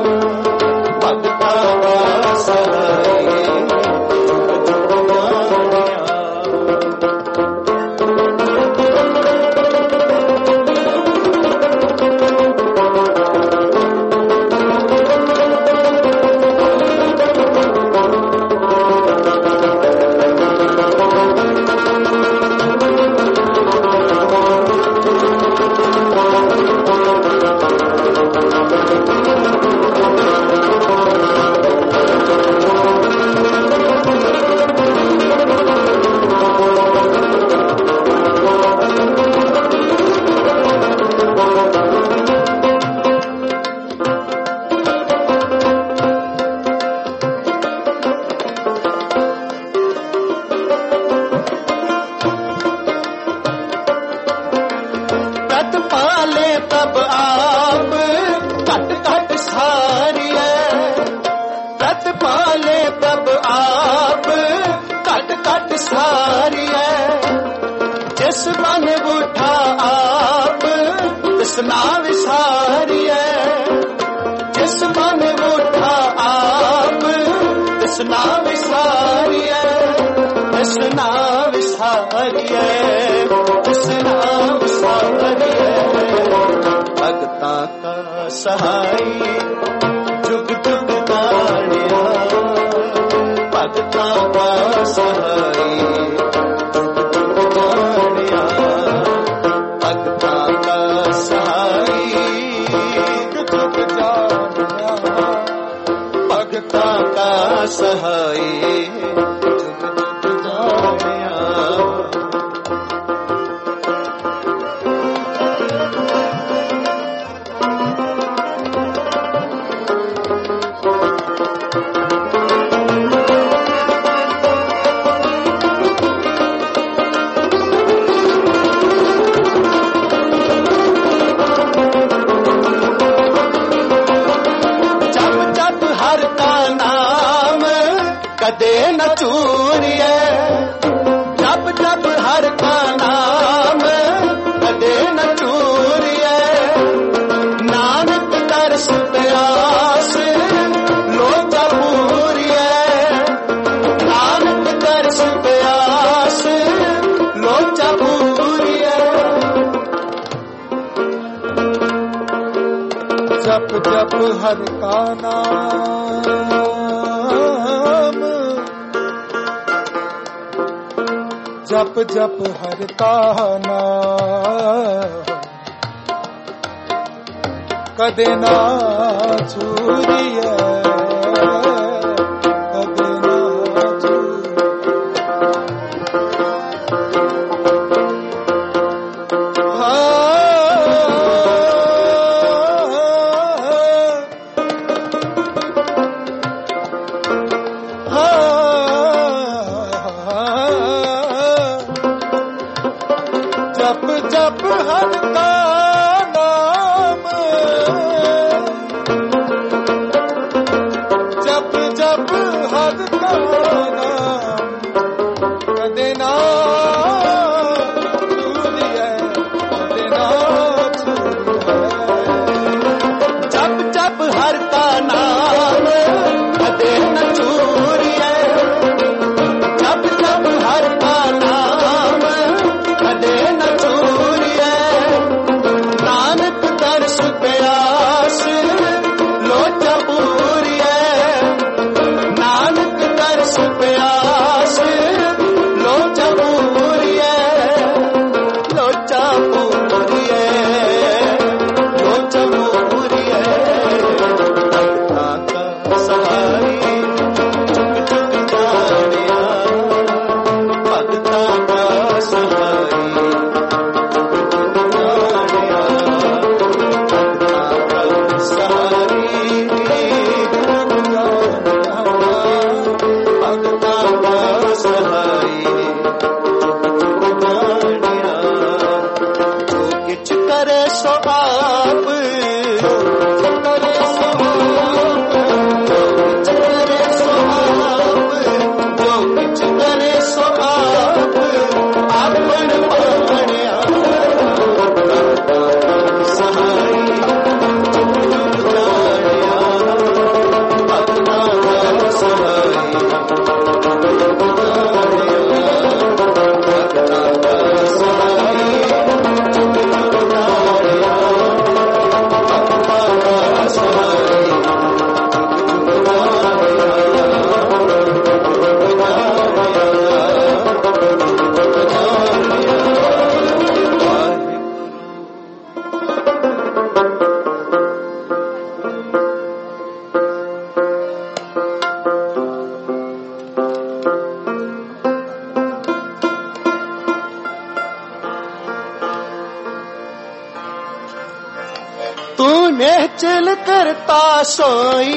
भगतां का सहाई जुग जुग जानिया। व्रत पाले तब आप घट घट सारिया, व्रत पाले तब आप घट घट सारिया। जिस मन उठा आप तिस ना विसारिया, जिस मन उठा आप तिस ना विसारिया, तिस ना विसारिया, तिस ना विसारिया। भगतां का सहाई जुग जुग जानिया, भगतां का सहाई जुग जुग जानिया, भगतां का सहाई जुग जुग जानिया, भगतां का सहाई जुग जुग जानिया। जप जप हर का नाम कदे न चूरिए, जप जप हर का नाम कदे न चूरिए। नानक तरस प्यास लोचा पूरिए, नानक तरस प्यास लोचा पूरिए। जप जप हर का नाम, ਜਪ ਜਪ ਹਰਿ ਕਾ ਨਾਮ ਕਦੇ ਨਾ ਛੂਰੀਐ ਕਦੇ ਨਾ ਜਪ ਜਪ ਹਰਿ ਕਾ ਨਾਮ ਜਪ ਜਪ ਹਰਿ ਕਾ ਨਾਮ ਕਦੇ ਨਾ ਛੂਰੀਐ ਕਦੇ ਨਾ ਛੂਰੀਐ ਜਪ ਜਪ ਹਰਿ ਕਾ ਨਾਮ ਕਦੇ ਨ ਛੂਰੀਐ ਜਪ ਜਪ ਹਰਿ ਕਾ ਨਾਮ ਕਦੇ ਨ ਛੂਰੀਐ ਨਾਨਕ ਦਰਸ ਪਿਆਸ ਲੋਚਾ ਪੂਰੀਐ ਨਾਨਕ ਦਰਸ ਪਿਆਸ ਲੋਚਾ ਪੂਰੀਐ ਲੋਚਾ ਪੂਰੀਐ ਲੋਚਾ ਪੂਰੀਐ ਭਗਤਾਂ ਕਾ ਸਹਾਰੀ ਚੁੱਕ ਚੁੱਕ ਜਾਣਿਆ ਭਗਤਾਂ ਕਾ ਸਹਾਰੀ करे सो आप करे सो आप करे सो आप जो कुछ करे सो आप आपन पाणिया सहाई जानिया भगता सहाई तूने चल करता सोई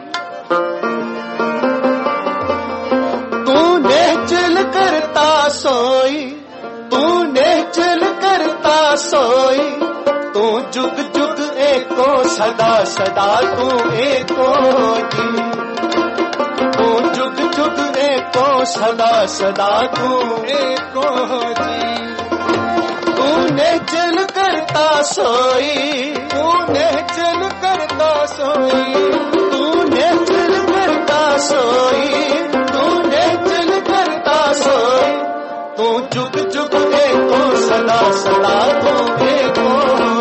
तूने चल करता सोई तूने चल करता सोई तू जुग जुग एको सदा सदा तू एको जी तू जुग जुग एको सदा सदा तू एको जी तूने चल करता सोई तूने चल करता सोई तूने चल करता सोई तूने चल करता सोई तू जुग जुग एको सदा सदा तू एको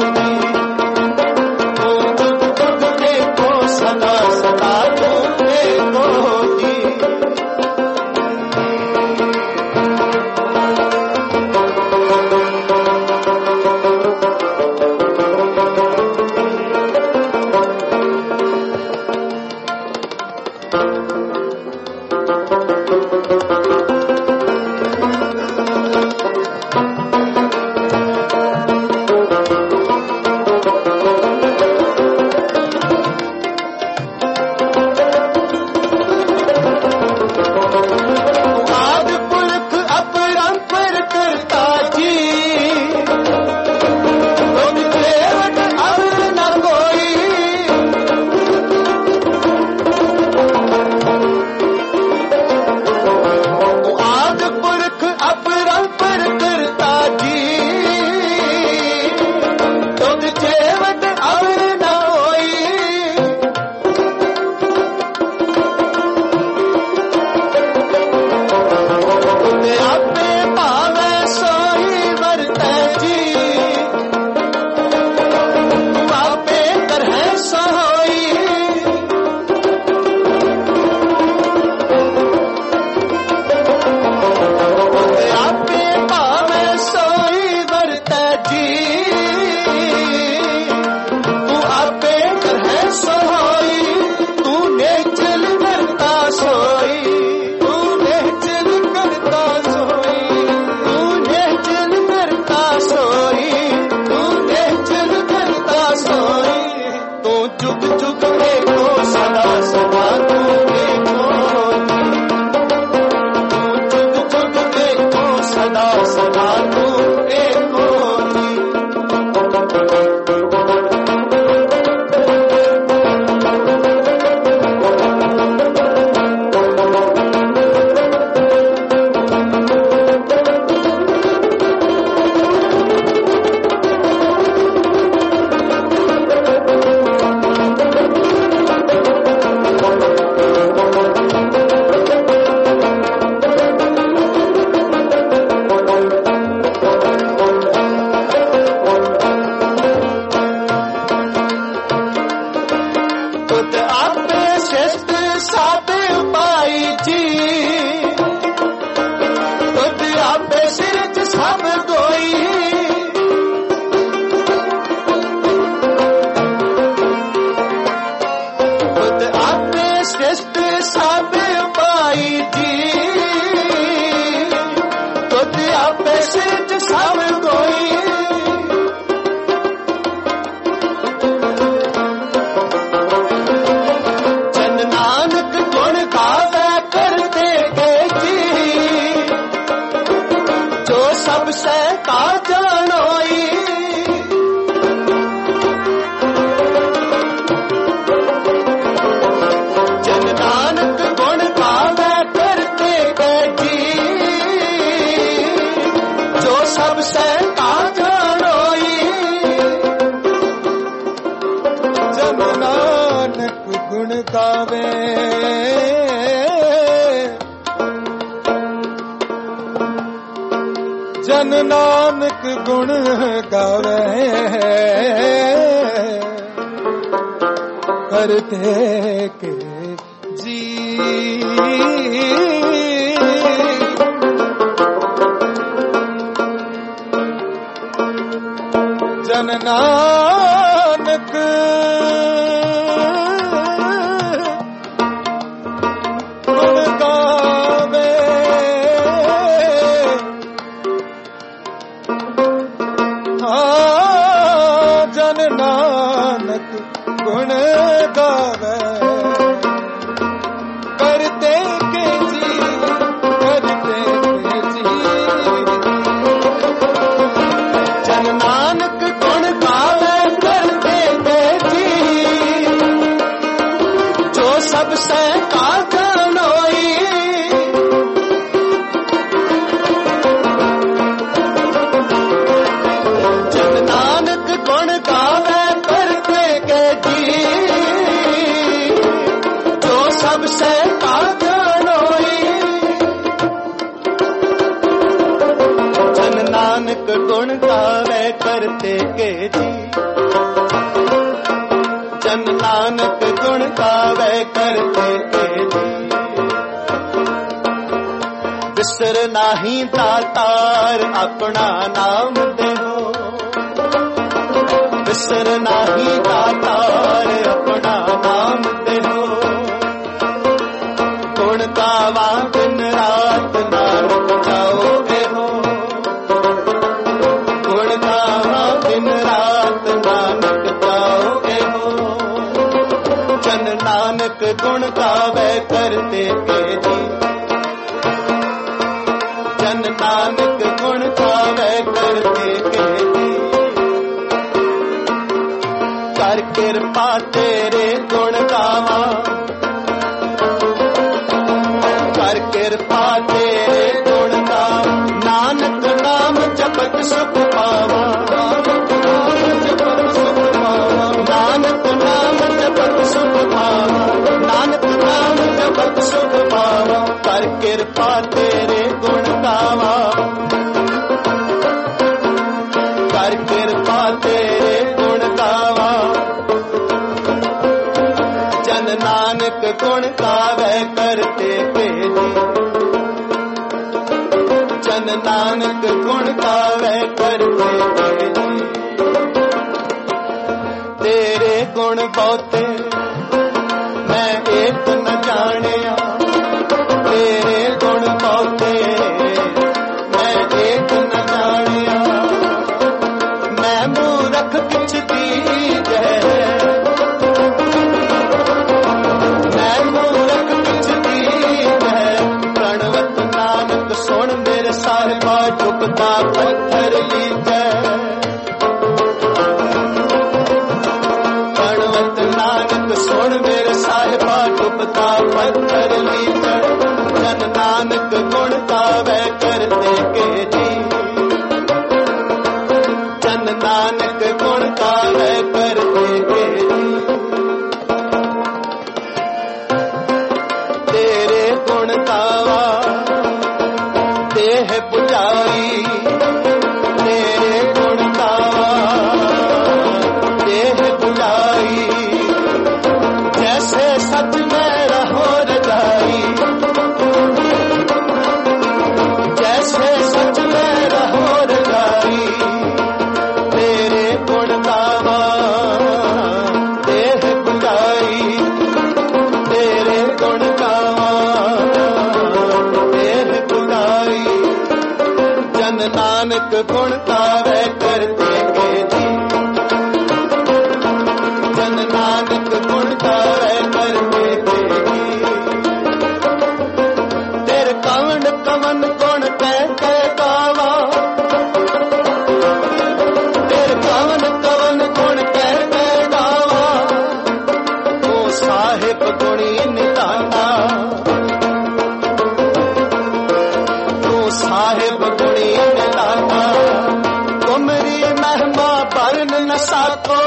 तू जुग जुग एको सदा सदा तू एको आपे सिरज सब कोई, खुद आपे सृष्ट सब पाई जी, खुद आपे सिरज सब कोई। जन नानक गुण गावे करते के जी, जो सबसे का जानोई। जन नानक गुण गावे करते के जी, जो सबसे का जानोई। जन नानक गुण गावे, जन नानक गुण गावे, करते के जी। जन नानक गुण गावे, हाँ जन नानक गुण गावे, करते के जी, करते के जी। जन नानक गुण गावे करते के जी, जो सबसे का जानोई। जन नानक गुण गावे करते के जी, जो सबसे का जानोई। जन नानक गुण गावे करते के जी, जन नानक गुण गावे करते के जी। बिसर नाही दातार अपना नाम देहो, बिसर नाही दातार अपना नाम देहो। गुण गावा दिन रात नानक जाओगे हो, गुण गावा दिन रात नानक जाओगे हो। जन नानक गुण गावे करते के जी, जन नानक गुण गावे करते के जी। कर कृपा तेरे गुण गावा, कर कृपा तेरे गुण गावा। नानक नाम जपत सुख पावा, नानक नाम जपत सुख पावा, नानक नाम जपत सुख पावा, नानक नाम जपत सुख पावा। कर कृपा तेरे गुण गावा, कर कृपा तेरे गुण गावा। जन नानक गुण गावे करते के जी, जन नानक गुण गावे करते के जी। तेरे गुण बहुते मैं एक न जानिया, तेरे गुण बहुते मैं एक न जानिया। मैं मूरख किछ दीज है, मैं मूरख किछ दीज है। प्रणवत नानक सुन मेरे साहिबा, झुकता पत्थर लीजै। प्रणवत नानक सुन मेरे साहिबा, झुकता पत्थर लीजै। जन नानक गुण गावे करते के जी, जन नानक गुण गावे करते के जी। तेरे गुण गावा देह बुझाई, तेरे गुण गावा देह बुझाई। जैसे सच में रहो रजाई, जैसे सच में जन नानक गुण गावे करते के जी, जन नानक गुण गावे करते के जी। तेरे कवन कवन गुण कह के गावा, तेरे कवन कवन गुण कह के गावा। ओ साहिब गुणी निधाना, साहिब गुणी निधाना। तुमरी महिमा बरन न साको,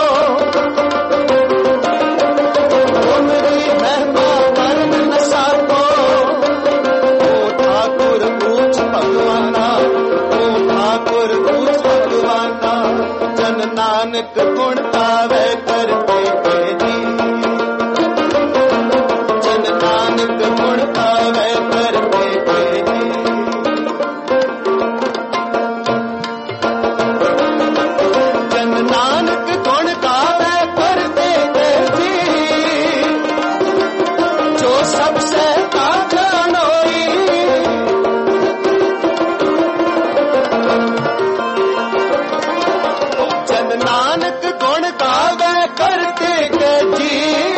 तुमरी महिमा बरन न साको। ओ ठाकुर पूछ भगवाना, ओ ठाकुर पूछ भगवाना। जन नानक गुण गावे करते के जी, जन नानक गुण गावे करते के जी। नानक गुण गावे करते के जी, जो सबसे जाणोई। जन नानक गुण गावे करते के जी,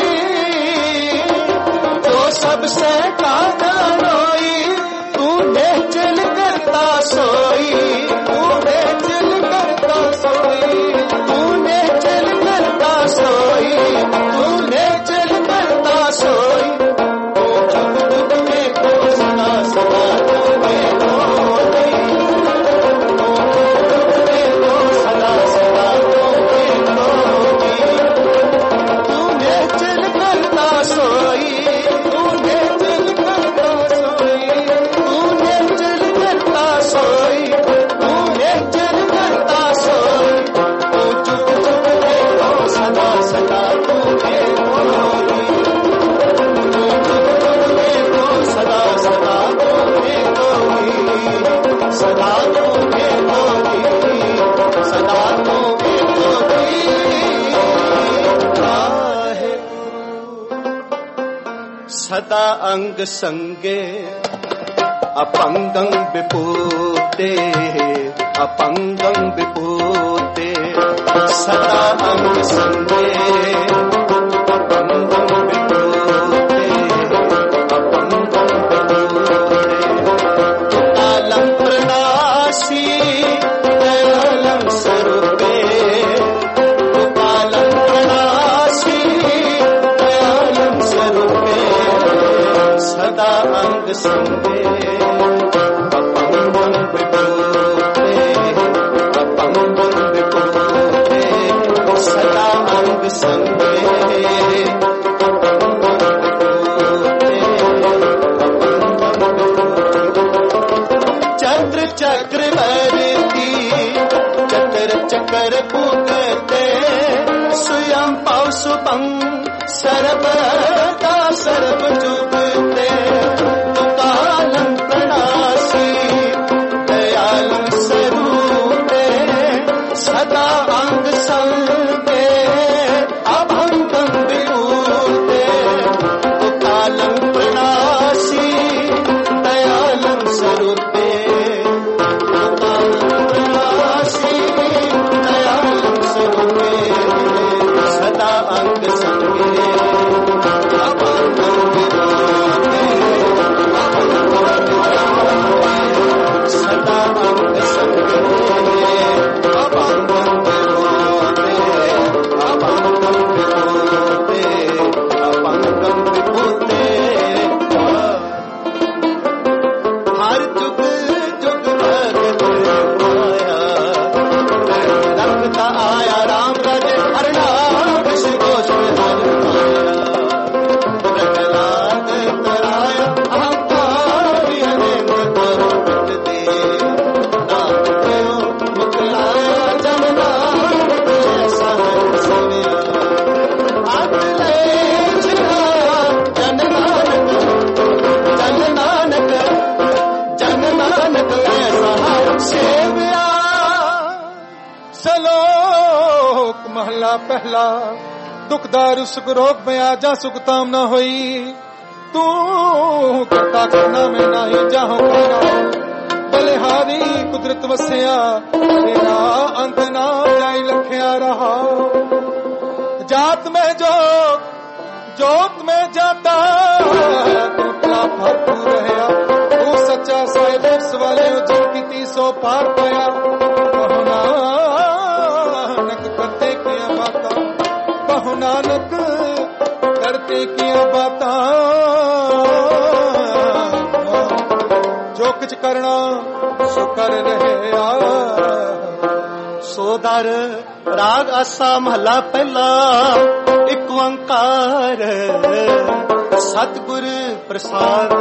जो सबसे जाणोई। तूने चल करता सोई, तूने चल करता सोई, तूने चल करता सोई, तूने चल करता सोई। ओ जुग जुग में को सदा सदा तुम्हें होई, ओ जुग जुग में को सदा सदा तुम्हें होई। तूने चल करता सोई, तूने चल करता सोई, तूने चल करता सोई, तूने चल करता सोई। ओ जुग जुग में को सदा सदा तुम्हें होई, ओ जुग जुग में को सदा सदा तुम्हें होई, सदा तुम्हें होई, सदा तुम्हें होई। सदा अंग संगे अपंगं विपूते, अपंगं विपूते। सदा अंग संगे अपंगं विपूते, अपंगं विपूते। कालं प्रणासी दयालं स्वरूपे, कालं प्रणासी दयालं स्वरूपे। सदा अंग संगे अपंगं विपूते, अपंगं विपूते। सदा अंग संगे अपंगं विपूते, अपंगं विपूते। चक्र चक्रवर्ती चक्र चक्र पूगते, स्वयं पाव सुपं सर्वदा सर्व जुगते। कालं प्रणासी दयालं स्वरूपे, सदा अंग संगे अभंगं विपूते। कालं प्रणासी दयालं स्वरूपे, कालं प्रणासी दयालं स्वरूपे। सदा अंग संगे अभंगं विपूते, सदा अंग संगे अभंगं विपूते, अभंगं विपूते, अभंगं विपूते। हर जुग जुग भगत आया, रखता आया राम रज हर नाम श्री घोष में हर आया। प्रहलाद कराया अहंकार हरेंद्र करो पिट दे, नाम करो मुकलाया जन नानक ऐसा सविया। अगले छिड़ाया जन नानक, जन नानक, जन नानक ऐसा सेविया। श्लोक महला पहला। दुखदारु सुख रोग में आजा सुख ताम न होई, तू करता करना में नाही जाहो करा। बलिहारी ਕੁਦਰਤ ਵਸਿਆ ਤੇਰਾ ਅੰਤ ਨਾ ਜਾਈ ਲਖਿਆ ਰਹਾ। ਜਾਤ ਮੈਂ जोत में जाता तुमला भरपूर रहा। तू सच्चा साहिब सवाले जिनकी 300 पार पाया। कहो नानक करते किया बाता, कहो नानक करते किया बाता। जो कुछ करना सो कर रहे सोदर राग आसा महला पहला एक ओंकार सतगुर प्रसाद।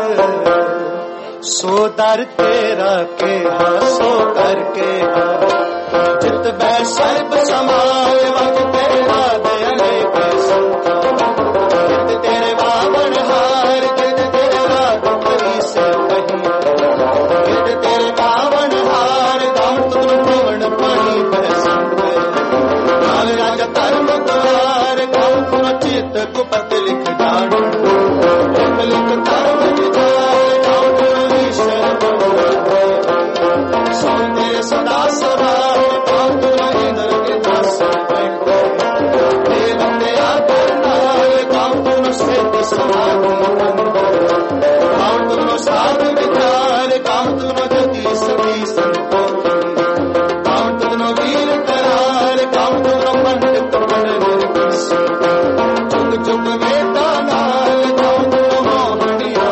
सोदर तेरा के सो करके जित बै सर्ब समाए वज तेरा दयाले संता। जित तेरे बावन हार जित तेरा दुखरी से कहीं जित तेरे बावन हार गाँव तुम पवन पानी बरसंत। राजा धर्म द्वार गाँव तुम चित कुपत लिख जान लिख धर्म विचार गाँव तुम ईश्वर सौंदे सदा सदा गाँव तुम इंद्र के दास बंदे आकर नाल गाँव तुम सिद्ध समाधि गाँव तुम साध विचार गाँव तुम जति सती संतोषी गाँव तुम वीर करार गाँव तुम पंडित चुग चुग वेता नाल गाँव तुम मोहनिया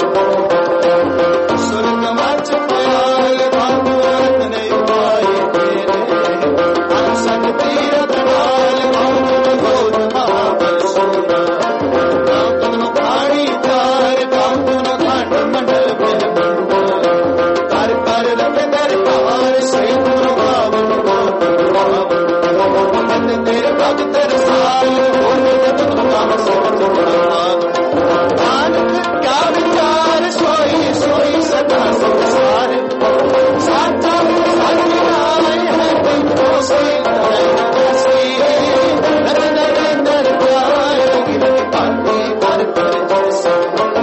सुरत मच पयाल गाँव तुम रत्न उपाय तेरे सत तीरथ नाल गाँव तुम गोद महाबल सोना गाँव तुम खाड़ी चार गाँव तुम घाट मंडल कर कर रख दरबार से तुम गावन तेरे भक्त रसाल नानक क्या विचार सोई सोई सदा संसार साचा साची नाय है तुमको सोई नर प्यार गिरत पाती कर पर जैसे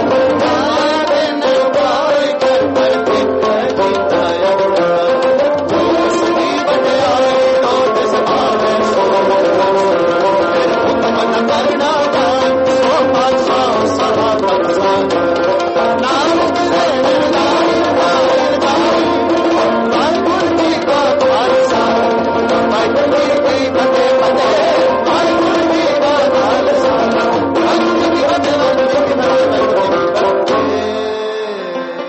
नर प्यार कर पर गीताया जो सदी बजाए तो समावे सो करना सो पासा सहा